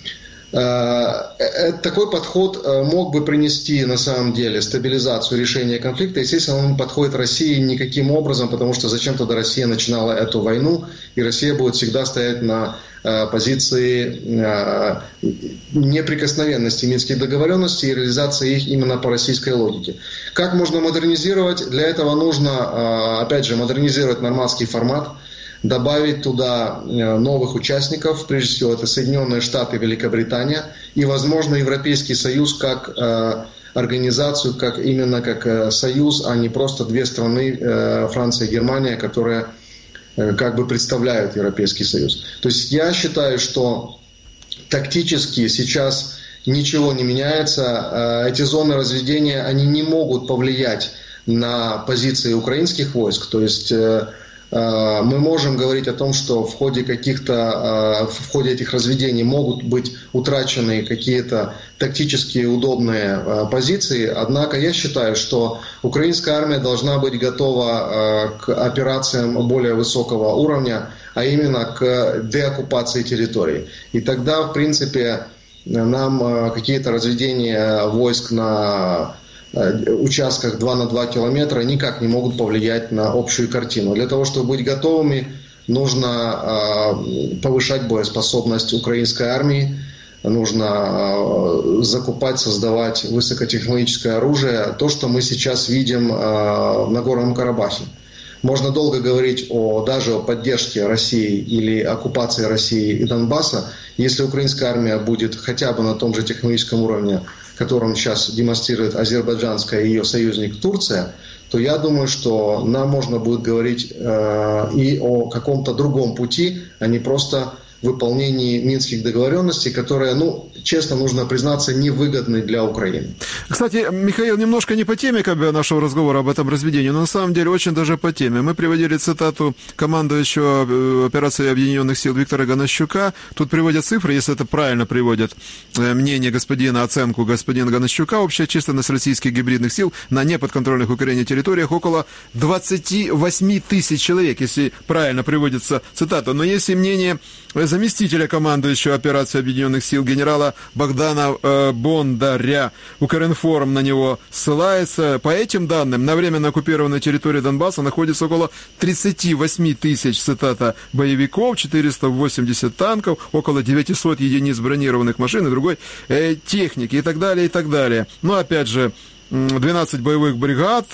Такой подход мог бы принести на самом деле стабилизацию решения конфликта. Естественно, он подходит России никаким образом, потому что зачем тогда Россия начинала эту войну, и Россия будет всегда стоять на позиции неприкосновенности Минских договоренностей и реализации их именно по российской логике. Как можно модернизировать? Для этого нужно, опять же, модернизировать нормандский формат, добавить туда новых участников, прежде всего это Соединенные Штаты, Великобритания и, возможно, Европейский Союз как э, организацию, как именно как э, союз, а не просто две страны, э, Франция и Германия, которые э, как бы представляют Европейский Союз. То есть я считаю, что тактически сейчас ничего не меняется. Э, эти зоны разведения, они не могут повлиять на позиции украинских войск, то есть э, мы можем говорить о том, что в ходе каких-то, в ходе этих разведений могут быть утрачены какие-то тактически удобные позиции, однако я считаю, что украинская армия должна быть готова к операциям более высокого уровня, а именно к деоккупации территорий. И тогда, в принципе, нам какие-то разведения войск на участках два на два километра никак не могут повлиять на общую картину. Для того, чтобы быть готовыми, нужно повышать боеспособность украинской армии, нужно закупать, создавать высокотехнологическое оружие. То, что мы сейчас видим в Нагорном Карабахе. Можно долго говорить о, даже о поддержке России или оккупации России и Донбасса. Если украинская армия будет хотя бы на том же технологическом уровне, которым сейчас демонстрирует азербайджанская и ее союзник Турция, то я думаю, что нам можно будет говорить э, и о каком-то другом пути, а не просто выполнении минских договоренностей, которые, ну, честно, нужно признаться, невыгодны для Украины. Кстати, Михаил, немножко не по теме как бы, нашего разговора об этом разведении, но на самом деле очень даже по теме. Мы приводили цитату командующего операцией Объединенных сил Виктора Ганущука. Тут приводят цифры, если это правильно приводят мнение господина, оценку господина Ганущука. Общая численность российских гибридных сил на неподконтрольных Украине территориях около двадцать восемь тысяч человек, если правильно приводится цитата. Но есть и мнение заместителя командующего операцией Объединенных сил генерала Богдана э, Бондаря. Укринформ на него ссылается. По этим данным, на временно оккупированной территории Донбасса находится около тридцать восемь тысяч, цитата, боевиков, четыреста восемьдесят танков, около девятьсот единиц бронированных машин и другой э, техники и так далее, и так далее. Но опять же, двенадцать боевых бригад,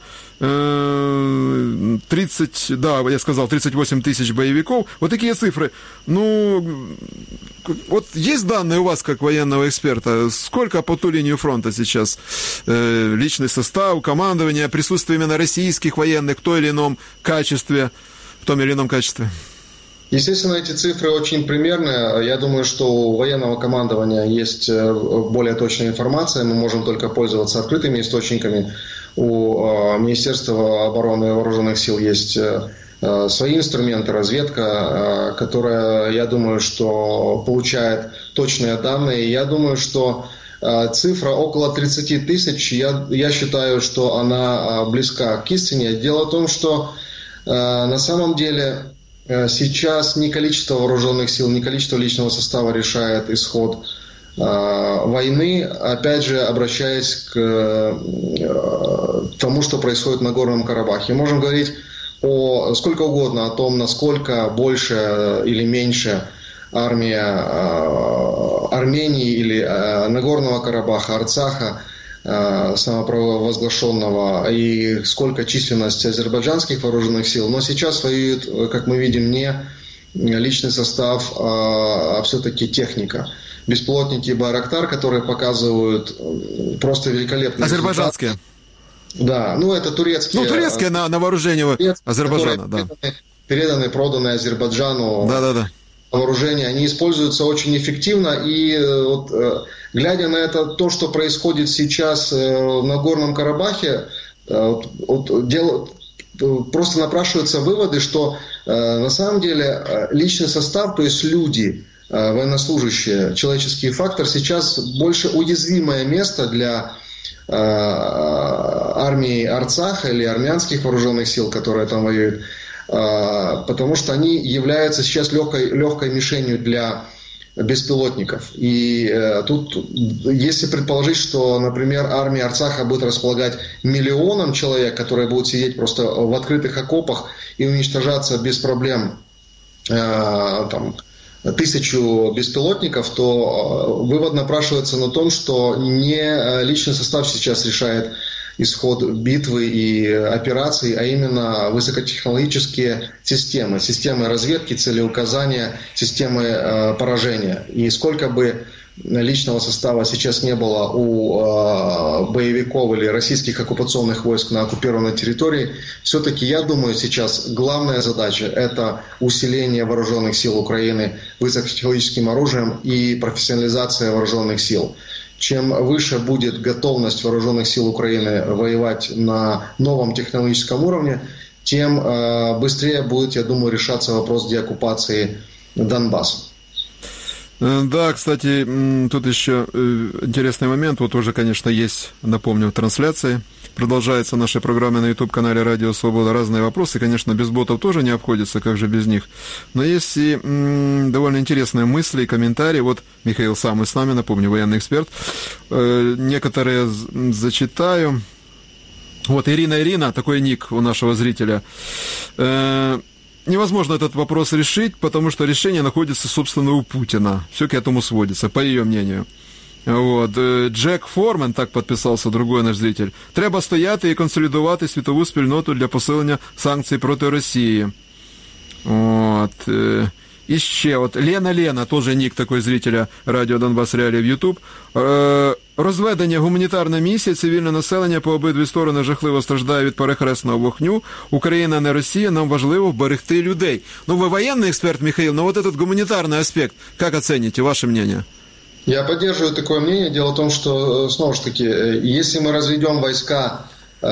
тридцать, да, я сказал, тридцать восемь тысяч боевиков. Вот такие цифры. Ну, вот есть данные у вас, как военного эксперта, сколько по ту линию фронта сейчас э, личный состав, командование, присутствие именно российских военных в том или ином качестве, в том или ином качестве? Естественно, эти цифры очень примерные. Я думаю, что у военного командования есть более точная информация. Мы можем только пользоваться открытыми источниками. У Министерства обороны и вооруженных сил есть свои инструменты, разведка, которая, я думаю, что получает точные данные. Я думаю, что цифра около тридцать тысяч, я, я считаю, что она близка к истине. Дело в том, что на самом деле сейчас не количество вооруженных сил, не количество личного состава решает исход э, войны. Опять же, обращаясь к э, тому, что происходит в Нагорном Карабахе. Можем говорить о, сколько угодно о том, насколько больше или меньше армия э, Армении или э, Нагорного Карабаха, Арцаха, самопровозглашенного, и сколько численность азербайджанских вооруженных сил. Но сейчас воюет, как мы видим, не личный состав, а все-таки техника. Беспилотники Байрактар, которые показывают просто великолепные азербайджанские. Результаты. Да, ну это турецкие. Ну, турецкие на, на вооружение Азербайджана, да. Переданы, переданы, проданы Азербайджану. Да, да, да. Вооружения, они используются очень эффективно, и вот, глядя на это, то, что происходит сейчас в Нагорном Карабахе, вот, вот, дело, просто напрашиваются выводы, что на самом деле личный состав, то есть люди, военнослужащие, человеческий фактор сейчас больше уязвимое место для армии Арцаха или армянских вооруженных сил, которые там воюют, потому что они являются сейчас легкой, легкой мишенью для беспилотников. И э, тут, если предположить, что, например, армия Арцаха будет располагать миллионом человек, которые будут сидеть просто в открытых окопах и уничтожаться без проблем э, там, тысячу беспилотников, то вывод напрашивается на том, что не личный состав сейчас решает исход битвы и операций, а именно высокотехнологические системы, системы разведки, целеуказания, системы э, поражения. И сколько бы личного состава сейчас не было у э, боевиков или российских оккупационных войск на оккупированной территории, все-таки, я думаю, сейчас главная задача – это усиление вооруженных сил Украины высокотехнологическим оружием и профессионализация вооруженных сил. Чем выше будет готовность вооруженных сил Украины воевать на новом технологическом уровне, тем э, быстрее будет, я думаю, решаться вопрос деоккупации Донбасса. Да, кстати, тут еще интересный момент. Вот уже, конечно, есть, напомню, трансляции. Продолжается наша программа на YouTube-канале «Радио Свобода». Разные вопросы, конечно, без ботов тоже не обходится, как же без них. Но есть и м, довольно интересные мысли и комментарии. Вот Михаил Самый с нами, напомню, военный эксперт. Э, некоторые зачитаю. Вот Ирина Ирина, такой ник у нашего зрителя. Э, невозможно этот вопрос решить, потому что решение находится, собственно, у Путина. Все к этому сводится, по ее мнению. Вот. Джек Формен, так підписався другой наш зритель. Треба стояти і консолідувати світову спільноту для посилення санкцій проти Росії. Вот. І ще, от Лена Лена, теж нік такой зрителя Радіо Донбас Реалії в Ютуб. Розведення гуманітарної місії, цивільне населення по обидві сторони жахливо страждає від перехресного вогню. Україна, не Росія, нам важливо вберегти людей. Ну, ви воєнний експерт, Михаил, но вот этот гуманитарный аспект, как оцените, ваше мнение? Я поддерживаю такое мнение. Дело в том, что, снова же таки, если мы разведем войска э,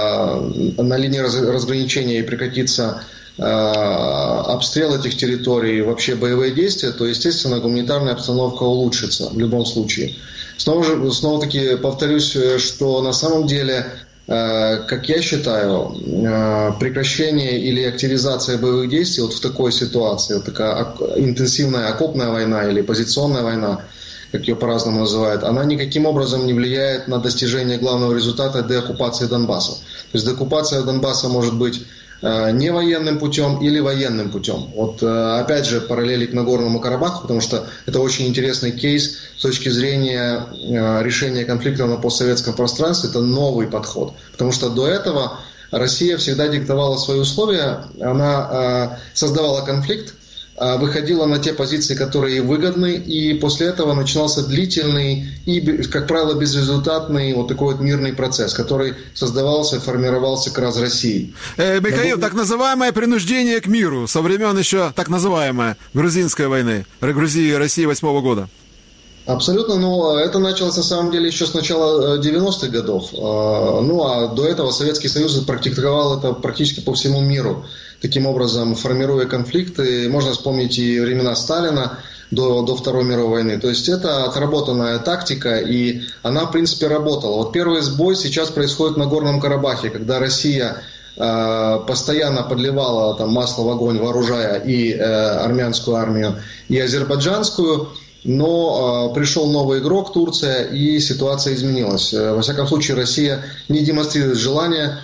на линии разграничения и прекратится э, обстрел этих территорий, вообще боевые действия, то, естественно, гуманитарная обстановка улучшится в любом случае. Снова же, снова таки повторюсь, что на самом деле, э, как я считаю, э, прекращение или активизация боевых действий вот в такой ситуации, вот такая интенсивная окопная война или позиционная война, как ее по-разному называют, она никаким образом не влияет на достижение главного результата деоккупации Донбасса. То есть деоккупация Донбасса может быть э, не военным путем или военным путем. Вот э, опять же параллели к Нагорному Карабаху, потому что это очень интересный кейс с точки зрения э, решения конфликта на постсоветском пространстве. Это новый подход. Потому что до этого Россия всегда диктовала свои условия, она э, создавала конфликт, выходила на те позиции, которые ей выгодны, и после этого начинался длительный и, как правило, безрезультатный вот такой вот мирный процесс, который создавался и формировался как раз Россией. Э, Михаил, так называемое принуждение к миру со времен еще так называемой грузинской войны, Грузии и России восьмого года. Абсолютно, но это началось на самом деле еще с начала девяностых годов. Ну а до этого Советский Союз практиковал это практически по всему миру. Таким образом, формируя конфликты, можно вспомнить и времена Сталина до, до Второй мировой войны. То есть это отработанная тактика, и она, в принципе, работала. Вот первый сбой сейчас происходит на Горном Карабахе, когда Россия э, постоянно подливала там, масло в огонь, вооружая и э, армянскую армию, и азербайджанскую. Но э, пришел новый игрок, Турция, и ситуация изменилась. Во всяком случае, Россия не демонстрирует желания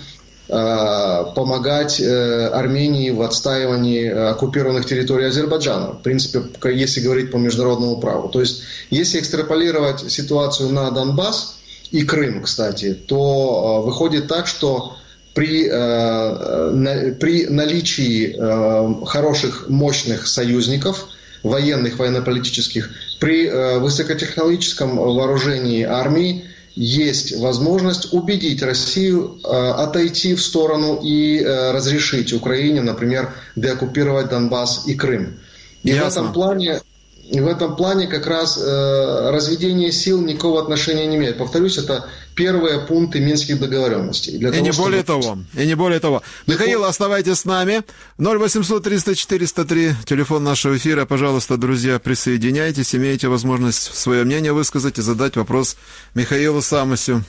э, помогать э, Армении в отстаивании оккупированных территорий Азербайджана. В принципе, если говорить по международному праву. То есть, если экстраполировать ситуацию на Донбасс и Крым, кстати, то э, выходит так, что при, э, на, при наличии э, хороших, мощных союзников, военных, военно-политических, при э, высокотехнологическом вооружении армии есть возможность убедить Россию э, отойти в сторону и э, разрешить Украине, например, деоккупировать Донбасс и Крым. И в этом плане, и в этом плане как раз э, разведение сил никакого отношения не имеет. Повторюсь, это первые пункты Минских договоренностей. Для и того, не чтобы... более того, и не более того. Михаил, оставайтесь с нами. ноль восемьсот триста четыреста три, телефон нашего эфира. Пожалуйста, друзья, присоединяйтесь, имеете возможность свое мнение высказать и задать вопрос Михаилу Самосю.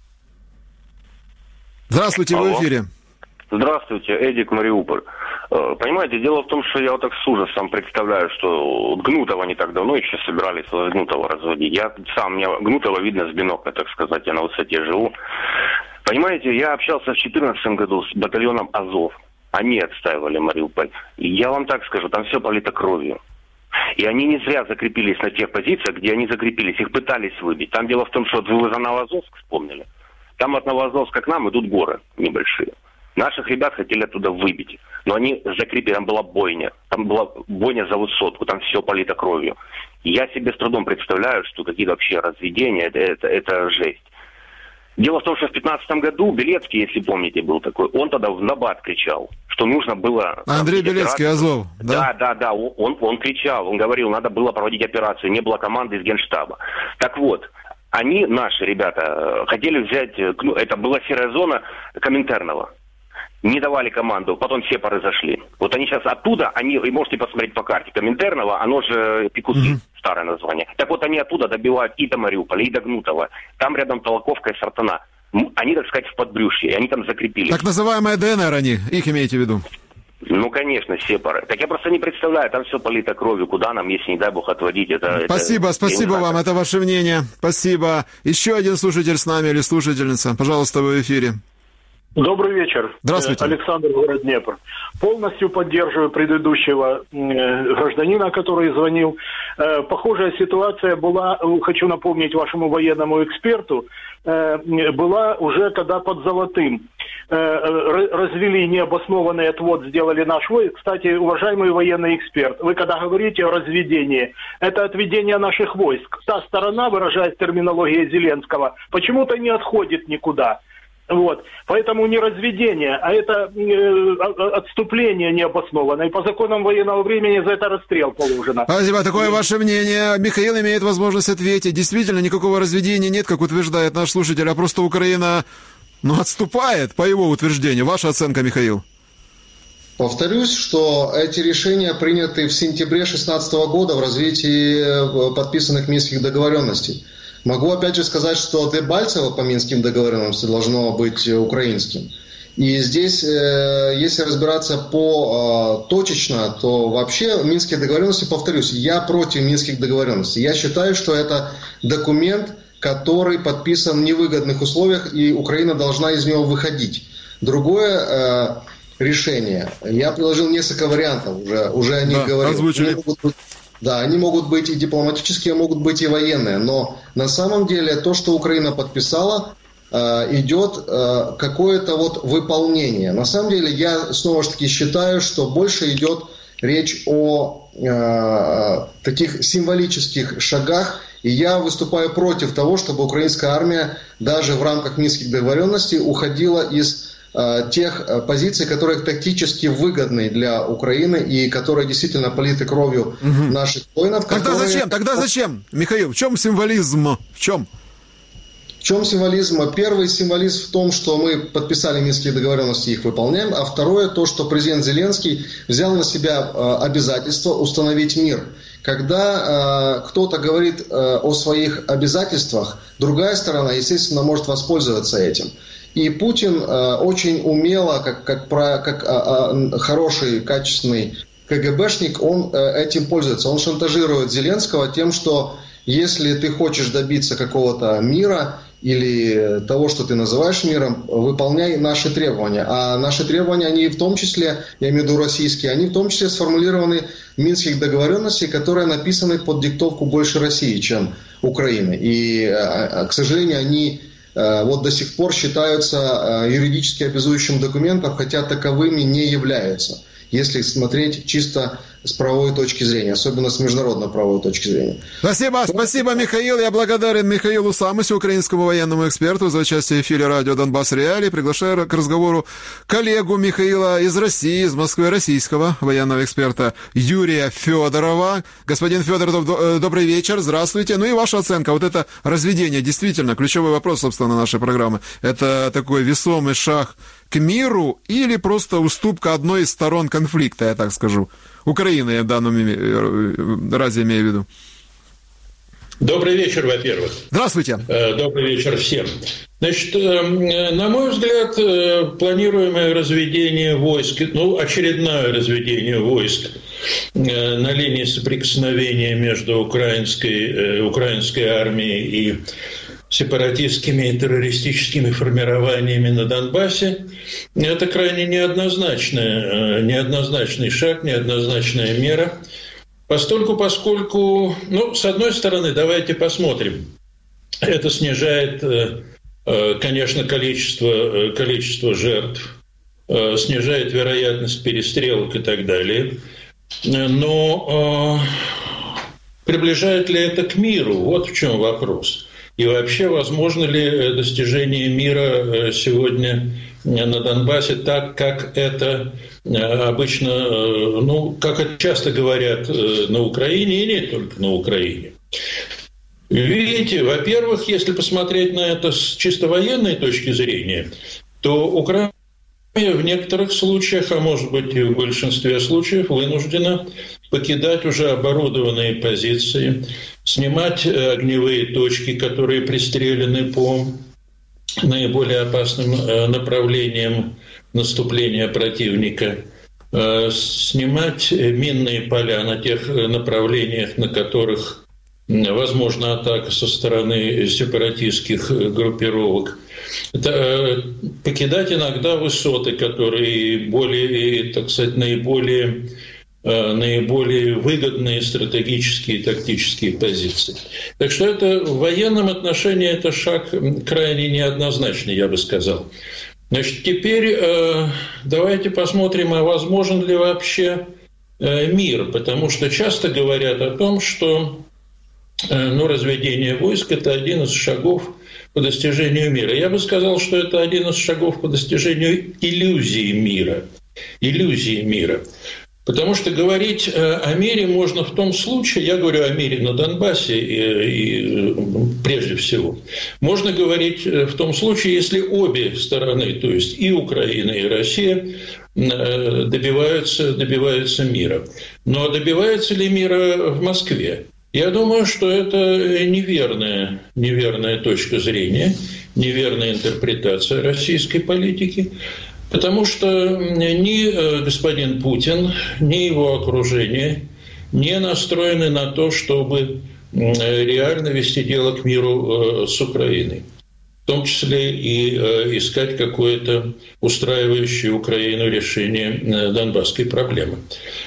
Здравствуйте, Алло. в эфире. Здравствуйте, Эдик, Мариуполь. Понимаете, дело в том, что я вот так с ужасом представляю, что Гнутова не так давно еще собирались Гнутова разводить. Я сам, мне Гнутова видно с бинокля, так сказать, я на высоте живу. Понимаете, я общался в две тысячи четырнадцатом году с батальоном Азов. Они отстаивали Мариуполь. И я вам так скажу, там все полито кровью. И они не зря закрепились на тех позициях, где они закрепились. Их пытались выбить. Там дело в том, что вы за Новоазовск вспомнили. Там от Новоазовска к нам идут горы небольшие. Наших ребят хотели оттуда выбить. Но они закрепили, там была бойня. Там была бойня за высотку, там все полито кровью. И я себе с трудом представляю, что какие-то вообще разведения, это, это, это жесть. Дело в том, что в пятнадцатом году Белецкий, если помните, был такой, он тогда в набат кричал, что нужно было... Андрей Белецкий, Азов, да? Да, да, да, он, он кричал, он говорил, надо было проводить операцию, не было команды из Генштаба. Так вот, они, наши ребята, хотели взять, ну, это была серая зона Коминтернова. не давали команду, потом сепары зашли. Вот они сейчас оттуда, они, вы можете посмотреть по карте Коминтернова, оно же Пекусы, mm-hmm. старое название. Так вот они оттуда добивают и до Мариуполя, и до Гнутова. Там рядом Толоковка и Сартана. Они, так сказать, в подбрюшье, и они там закрепились. Так называемая ДНР они, их имеете в виду? Ну, конечно, сепары. Так я просто не представляю, там все полито кровью, куда нам, если, не дай бог, отводить это... Спасибо, это, спасибо вам, знаю. Это ваше мнение. Спасибо. Еще один слушатель с нами или слушательница. Пожалуйста, вы в эфире. Добрый вечер. Здравствуйте. Александр, город Днепр. Полностью поддерживаю предыдущего э, гражданина, который звонил. Э, похожая ситуация была, хочу напомнить вашему военному эксперту, э, была уже когда под Золотым. Э, развели необоснованный отвод, сделали наш войск. Кстати, уважаемый военный эксперт, вы когда говорите о разведении, это отведение наших войск. Та сторона, выражаясь терминологией Зеленского, почему-то не отходит никуда. Вот. Поэтому не разведение, а это э, отступление необоснованное. И по законам военного времени за это расстрел положено. Спасибо. Такое ваше мнение. Михаил имеет возможность ответить. Действительно, никакого разведения нет, как утверждает наш слушатель, а просто Украина, ну, отступает, по его утверждению. Ваша оценка, Михаил? Повторюсь, что эти решения приняты в сентябре две тысячи шестнадцатого года в развитии подписанных Минских договоренностей. Могу опять же сказать, что Дебальцево по Минским договоренностям должно быть украинским. И здесь, если разбираться по точечно, то вообще Минские договоренности, повторюсь, я против Минских договоренностей. Я считаю, что это документ, который подписан в невыгодных условиях, и Украина должна из него выходить. Другое решение. Я предложил несколько вариантов, уже, уже о них да, говорил. Да, они могут быть и дипломатические, могут быть и военные, но на самом деле то, что Украина подписала, идет какое-то вот выполнение. На самом деле я снова же таки считаю, что больше идет речь о таких символических шагах, и я выступаю против того, чтобы украинская армия даже в рамках Минских договоренностей уходила из тех позиций, которые тактически выгодны для Украины и которые действительно политы кровью угу. наших воинов. Тогда которые... зачем? Тогда зачем? Михаил, в чем символизм? В чем? В чем символизм? Первый символизм в том, что мы подписали Минские договоренности и их выполняем, а второе то, что президент Зеленский взял на себя обязательство установить мир. Когда э, кто-то говорит э, о своих обязательствах, другая сторона, естественно, может воспользоваться этим. И Путин э, очень умело, как, как, про, как э, э, хороший, качественный КГБшник, он э, этим пользуется. Он шантажирует Зеленского тем, что если ты хочешь добиться какого-то мира или того, что ты называешь миром, выполняй наши требования. А наши требования, они в том числе, я имею в виду российские, они в том числе сформулированы в Минских договоренностях, которые написаны под диктовку больше России, чем Украины. И, к сожалению, они вот до сих пор считаются юридически обязующим документом, хотя таковыми не являются, если смотреть чисто с правовой точки зрения, особенно с международной правовой точки зрения. Спасибо, спасибо, Михаил. Я благодарен Михаилу Самосу, украинскому военному эксперту, за участие в эфире радио «Донбасс Реалии». Приглашаю к разговору коллегу Михаила из России, из Москвы, российского военного эксперта Юрия Федорова. Господин Федоров, добрый вечер, здравствуйте. Ну и ваша оценка. Вот это разведение, действительно, ключевой вопрос, собственно, нашей программы. Это такой весомый шаг к миру или просто уступка одной из сторон конфликта, я так скажу? Украина, я в данном разе имею в виду. Добрый вечер, во-первых. Здравствуйте. Добрый вечер всем. Значит, на мой взгляд, планируемое разведение войск, ну, очередное разведение войск на линии соприкосновения между украинской, украинской армией и сепаратистскими и террористическими формированиями на Донбассе, это крайне неоднозначный, неоднозначный шаг, неоднозначная мера. Постольку, поскольку, ну, с одной стороны, давайте посмотрим, это снижает, конечно, количество, количество жертв, снижает вероятность перестрелок и так далее, но приближает ли это к миру? Вот в чем вопрос. И вообще, возможно ли достижение мира сегодня на Донбассе так, как это обычно, ну, как это часто говорят на Украине, и не только на Украине. Видите, во-первых, если посмотреть на это с чисто военной точки зрения, то Украина в некоторых случаях, а может быть и в большинстве случаев, вынуждена покидать уже оборудованные позиции, снимать огневые точки, которые пристрелены по наиболее опасным направлениям наступления противника, снимать минные поля на тех направлениях, на которых возможна атака со стороны сепаратистских группировок. Это, покидать иногда высоты, которые более, так сказать, наиболее, наиболее выгодные стратегические и тактические позиции. Так что это в военном отношении это шаг крайне неоднозначный, я бы сказал. Значит, теперь э, давайте посмотрим, а возможен ли вообще э, мир, потому что часто говорят о том, что э, ну, разведение войск – это один из шагов по достижению мира. Я бы сказал, что это один из шагов по достижению иллюзии мира. Иллюзии мира. Потому что говорить о мире можно в том случае, я говорю о мире на Донбассе и, и прежде всего, можно говорить в том случае, если обе стороны, то есть и Украина, и Россия, добиваются, добиваются мира. Но добивается ли мира в Москве? Я думаю, что это неверная, неверная точка зрения, неверная интерпретация российской политики. Потому что ни господин Путин, ни его окружение не настроены на то, чтобы реально вести дело к миру с Украиной. В том числе и искать какое-то устраивающее Украину решение донбасской проблемы.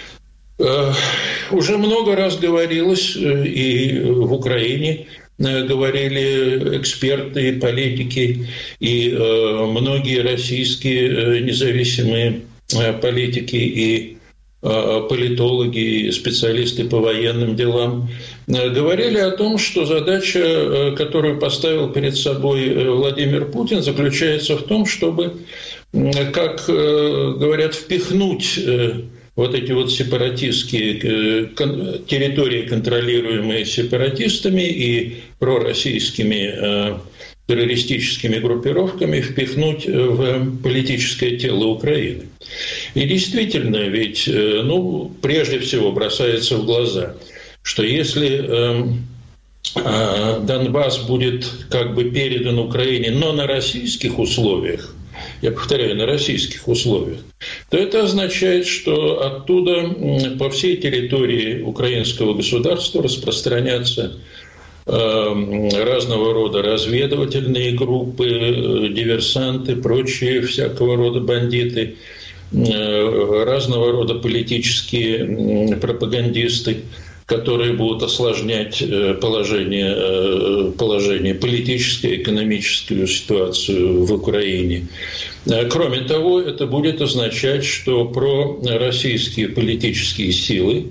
Уже много раз говорилось и в Украине, говорили эксперты, политики и э, многие российские э, независимые э, политики и э, политологи, и специалисты по военным делам, э, говорили о том, что задача, э, которую поставил перед собой Владимир Путин, заключается в том, чтобы, э, как э, говорят, впихнуть э, вот эти вот сепаратистские территории, контролируемые сепаратистами и пророссийскими террористическими группировками, впихнуть в политическое тело Украины. И действительно, ведь, ну, прежде всего бросается в глаза, что если Донбасс будет как бы передан Украине, но на российских условиях, я повторяю, на российских условиях, то это означает, что оттуда по всей территории украинского государства распространятся разного рода разведывательные группы, диверсанты, прочие всякого рода бандиты, разного рода политические пропагандисты, которые будут осложнять положение, положение политическое, экономическую ситуацию в Украине. Кроме того, это будет означать, что пророссийские политические силы,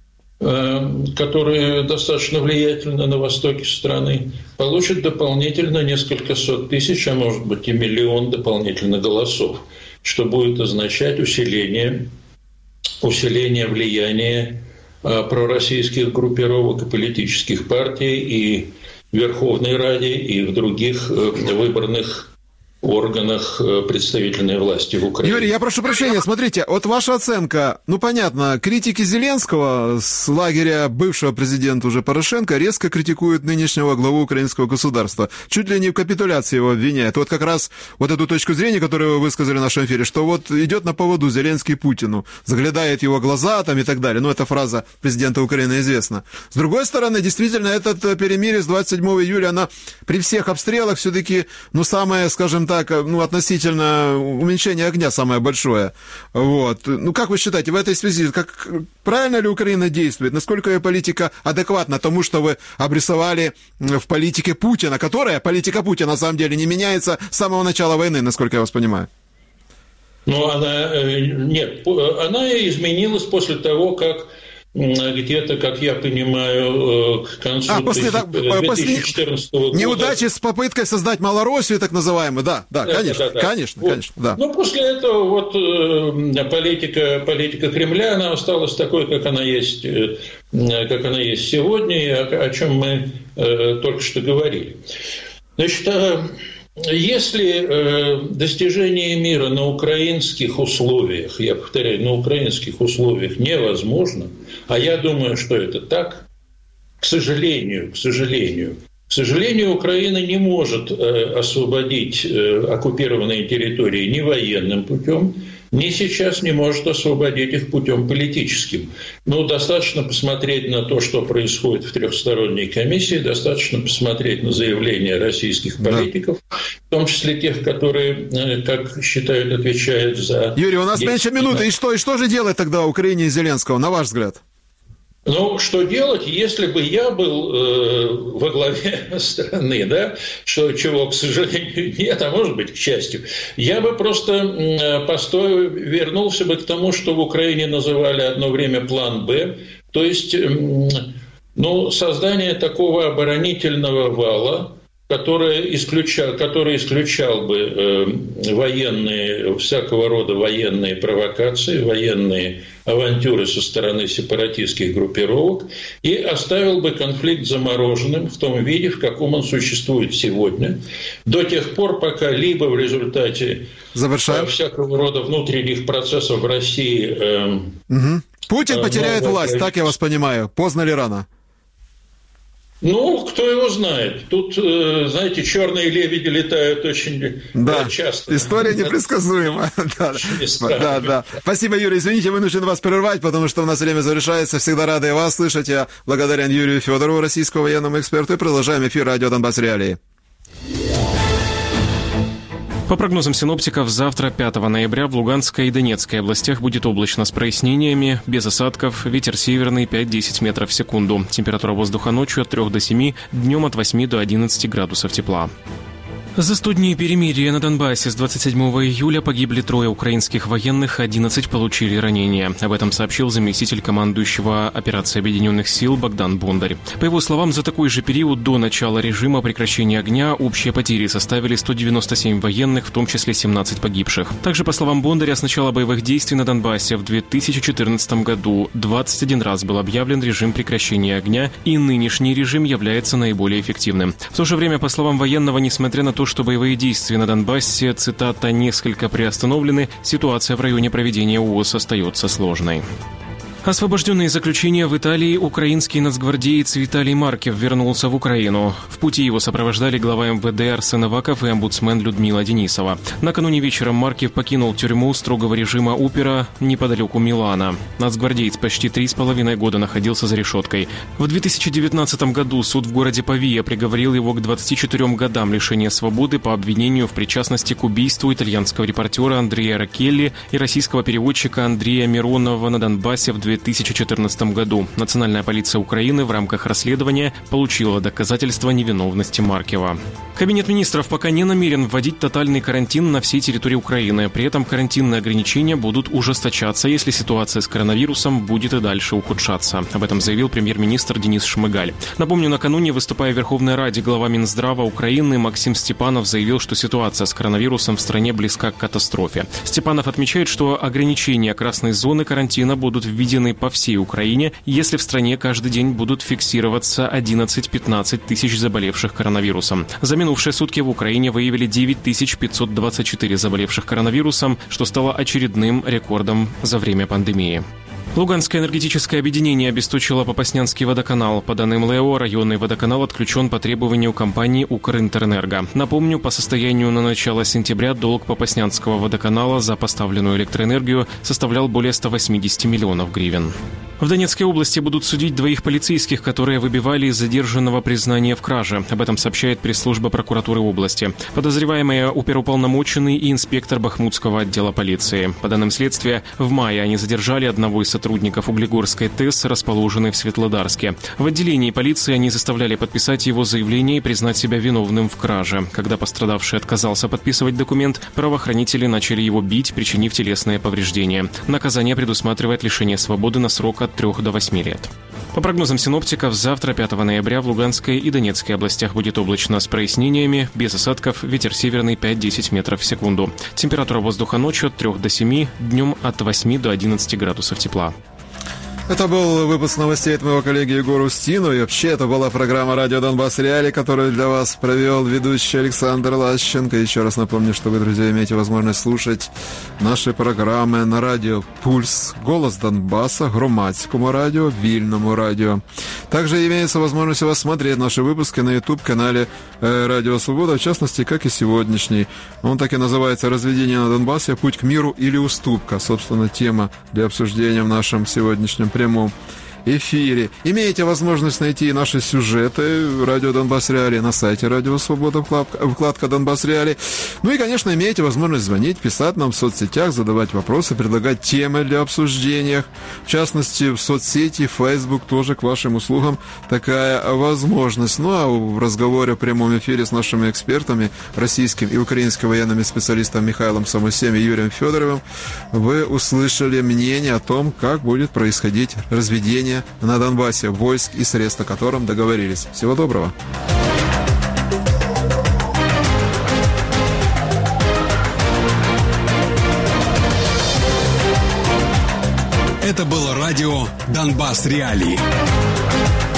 которые достаточно влиятельны на востоке страны, получат дополнительно несколько сот тысяч, а может быть и миллион дополнительно голосов, что будет означать усиление, усиление влияния пророссийских группировок и политических партий и в Верховной Раде, и в других выборных органах представительной власти в Украине. Юрий, я прошу прощения, смотрите, вот ваша оценка, ну, понятно, критики Зеленского с лагеря бывшего президента уже Порошенко резко критикуют нынешнего главу украинского государства, чуть ли не в капитуляции его обвиняют. Вот как раз вот эту точку зрения, которую вы высказали в нашем эфире, что вот идет на поводу Зеленский Путину, заглядает в его глаза там и так далее, ну, эта фраза президента Украины известна. С другой стороны, действительно, этот перемирие с двадцать седьмого июля, она при всех обстрелах все-таки, ну, самое, скажем так, ну, относительно уменьшения огня самое большое. Вот. Ну, как вы считаете, в этой связи, как, правильно ли Украина действует? Насколько ее политика адекватна тому, что вы обрисовали в политике Путина, которая, политика Путина, на самом деле, не меняется с самого начала войны, насколько я вас понимаю? Ну, она, нет, она изменилась после того, как где-то, как я понимаю, к концу а, после, две тысячи четырнадцатого года... Неудачи с попыткой создать Малороссию, так называемую, да, да, конечно, да, да, да. конечно, вот. конечно, да. Но после этого вот политика, политика Кремля, она осталась такой, как она есть, как она есть сегодня, и о, о чем мы только что говорили. Значит, если э, достижение мира на украинских условиях, я повторяю, на украинских условиях невозможно, а я думаю, что это так, к сожалению, к сожалению, к сожалению, Украина не может э, освободить э, оккупированные территории ни военным путем, ни сейчас не может освободить их путем политическим. Но достаточно посмотреть на то, что происходит в трехсторонней комиссии, достаточно посмотреть на заявления российских политиков, да. в том числе тех, которые, как считают, отвечают за... Юрий, у нас меньше минуты. И что, и что же делать тогда Украине и Зеленского, на ваш взгляд? Ну, что делать, если бы я был э, во главе страны, да, что, чего, к сожалению, нет, а может быть, к счастью, я бы просто э, постой, вернулся бы к тому, что в Украине называли одно время план «Б», то есть э, ну, создание такого оборонительного вала, который исключал, который исключал бы э, военные, всякого рода военные провокации, военные авантюры со стороны сепаратистских группировок и оставил бы конфликт замороженным в том виде, в каком он существует сегодня, до тех пор, пока либо в результате э, всякого рода внутренних процессов в России... Э, угу. Путин э, потеряет власть, так я вас понимаю. Поздно ли рано? Ну, кто его знает. Тут, знаете, черные лебеди летают очень да, часто. История непредсказуема. Да, да. Спасибо, Юрий. Извините, вынужден вас прервать, потому что у нас время завершается. Всегда рады вас слышать. Я благодарен Юрию Федорову, российскому военному эксперту. И продолжаем эфир радио «Донбасс Реалии». По прогнозам синоптиков, завтра, пятого ноября, в Луганской и Донецкой областях будет облачно с прояснениями, без осадков, ветер северный пять-десять метров в секунду. Температура воздуха ночью от трёх до семи, днем от восьми до одиннадцати градусов тепла. За сто дней перемирия на Донбассе с двадцать седьмого июля погибли трое украинских военных, одиннадцать получили ранения. Об этом сообщил заместитель командующего операции Объединенных сил Богдан Бондарь. По его словам, за такой же период до начала режима прекращения огня общие потери составили сто девяносто семь военных, в том числе семнадцать погибших. Также, по словам Бондаря, с начала боевых действий на Донбассе в две тысячи четырнадцатом году двадцать один раз был объявлен режим прекращения огня, и нынешний режим является наиболее эффективным. В то же время, по словам военного, несмотря на то, что боевые действия на Донбассе, цитата, несколько приостановлены, ситуация в районе проведения ООС остается сложной. Освобожденный из заключения в Италии украинский нацгвардеец Виталий Маркев вернулся в Украину. В пути его сопровождали глава эм вэ дэ Арсен Аваков и омбудсмен Людмила Денисова. Накануне вечером Маркев покинул тюрьму строгого режима Упера неподалеку Милана. Нацгвардеец почти три с половиной года находился за решеткой. В две тысячи девятнадцатом году суд в городе Павия приговорил его к двадцати четырем годам лишения свободы по обвинению в причастности к убийству итальянского репортера Андреа Роккелли и российского переводчика Андрея Миронова на Донбассе в две тысячи четырнадцатом году. Национальная полиция Украины в рамках расследования получила доказательства невиновности Маркева. Кабинет министров пока не намерен вводить тотальный карантин на всей территории Украины. При этом карантинные ограничения будут ужесточаться, если ситуация с коронавирусом будет и дальше ухудшаться. Об этом заявил премьер-министр Денис Шмыгаль. Напомню, накануне, выступая в Верховной Раде, глава Минздрава Украины Максим Степанов заявил, что ситуация с коронавирусом в стране близка к катастрофе. Степанов отмечает, что ограничения красной зоны карантина будут введены по всей Украине, если в стране каждый день будут фиксироваться одиннадцать-пятнадцать тысяч заболевших коронавирусом. За минувшие сутки в Украине выявили девять тысяч пятьсот двадцать четыре заболевших коронавирусом, что стало очередным рекордом за время пандемии. Луганское энергетическое объединение обесточило Попаснянский водоканал. По данным ЛЭО, районный водоканал отключен по требованию компании «Укринтерэнерго». Напомню, по состоянию на начало сентября долг Попаснянского водоканала за поставленную электроэнергию составлял более ста восьмидесяти миллионов гривен. В Донецкой области будут судить двоих полицейских, которые выбивали из задержанного признания в краже. Об этом сообщает пресс-служба прокуратуры области. Подозреваемые оперуполномоченный и инспектор Бахмутского отдела полиции. По данным следствия, в мае они задержали одного из сотрудников Углегорской ТЭС, расположенной в Светлодарске. В отделении полиции они заставляли подписать его заявление и признать себя виновным в краже. Когда пострадавший отказался подписывать документ, правоохранители начали его бить, причинив телесные повреждения. Наказание предусматривает лишение свободы на срок от трех до восьми лет. По прогнозам синоптиков, завтра, пятого ноября, в Луганской и Донецкой областях будет облачно с прояснениями, без осадков, ветер северный пять-десять метров в секунду. Температура воздуха ночью от трёх до семи, днем от восьми до одиннадцати градусов тепла. Это был выпуск новостей от моего коллеги Егора Устинова. И вообще, это была программа «Радио Донбасс Реалии», которую для вас провел ведущий Александр Лащенко. Еще раз напомню, что вы, друзья, имеете возможность слушать наши программы на радио «Пульс», «Голос Донбасса», «Громадському радио», «Вільному радио». Также имеется возможность у вас смотреть наши выпуски на YouTube-канале э, «Радио Свобода», в частности, как и сегодняшний. Он так и называется «Разведение на Донбассе. Путь к миру или уступка». Собственно, тема для обсуждения в нашем сегодняшнем прямом эфире. Имеете возможность найти наши сюжеты «Радио Донбасс Реалии» на сайте «Радио Свобода», вкладка, вкладка «Донбасс Реалии». Ну и, конечно, имеете возможность звонить, писать нам в соцсетях, задавать вопросы, предлагать темы для обсуждения. В частности, в соцсети Facebook тоже к вашим услугам такая возможность. Ну а в разговоре в прямом эфире с нашими экспертами, российским и украинским военными специалистами Михаилом Самусем и Юрием Федоровым, вы услышали мнение о том, как будет происходить разведение на Донбассе войск и средств, о котором договорились. Всего доброго. Это было радио «Донбасс Реалии».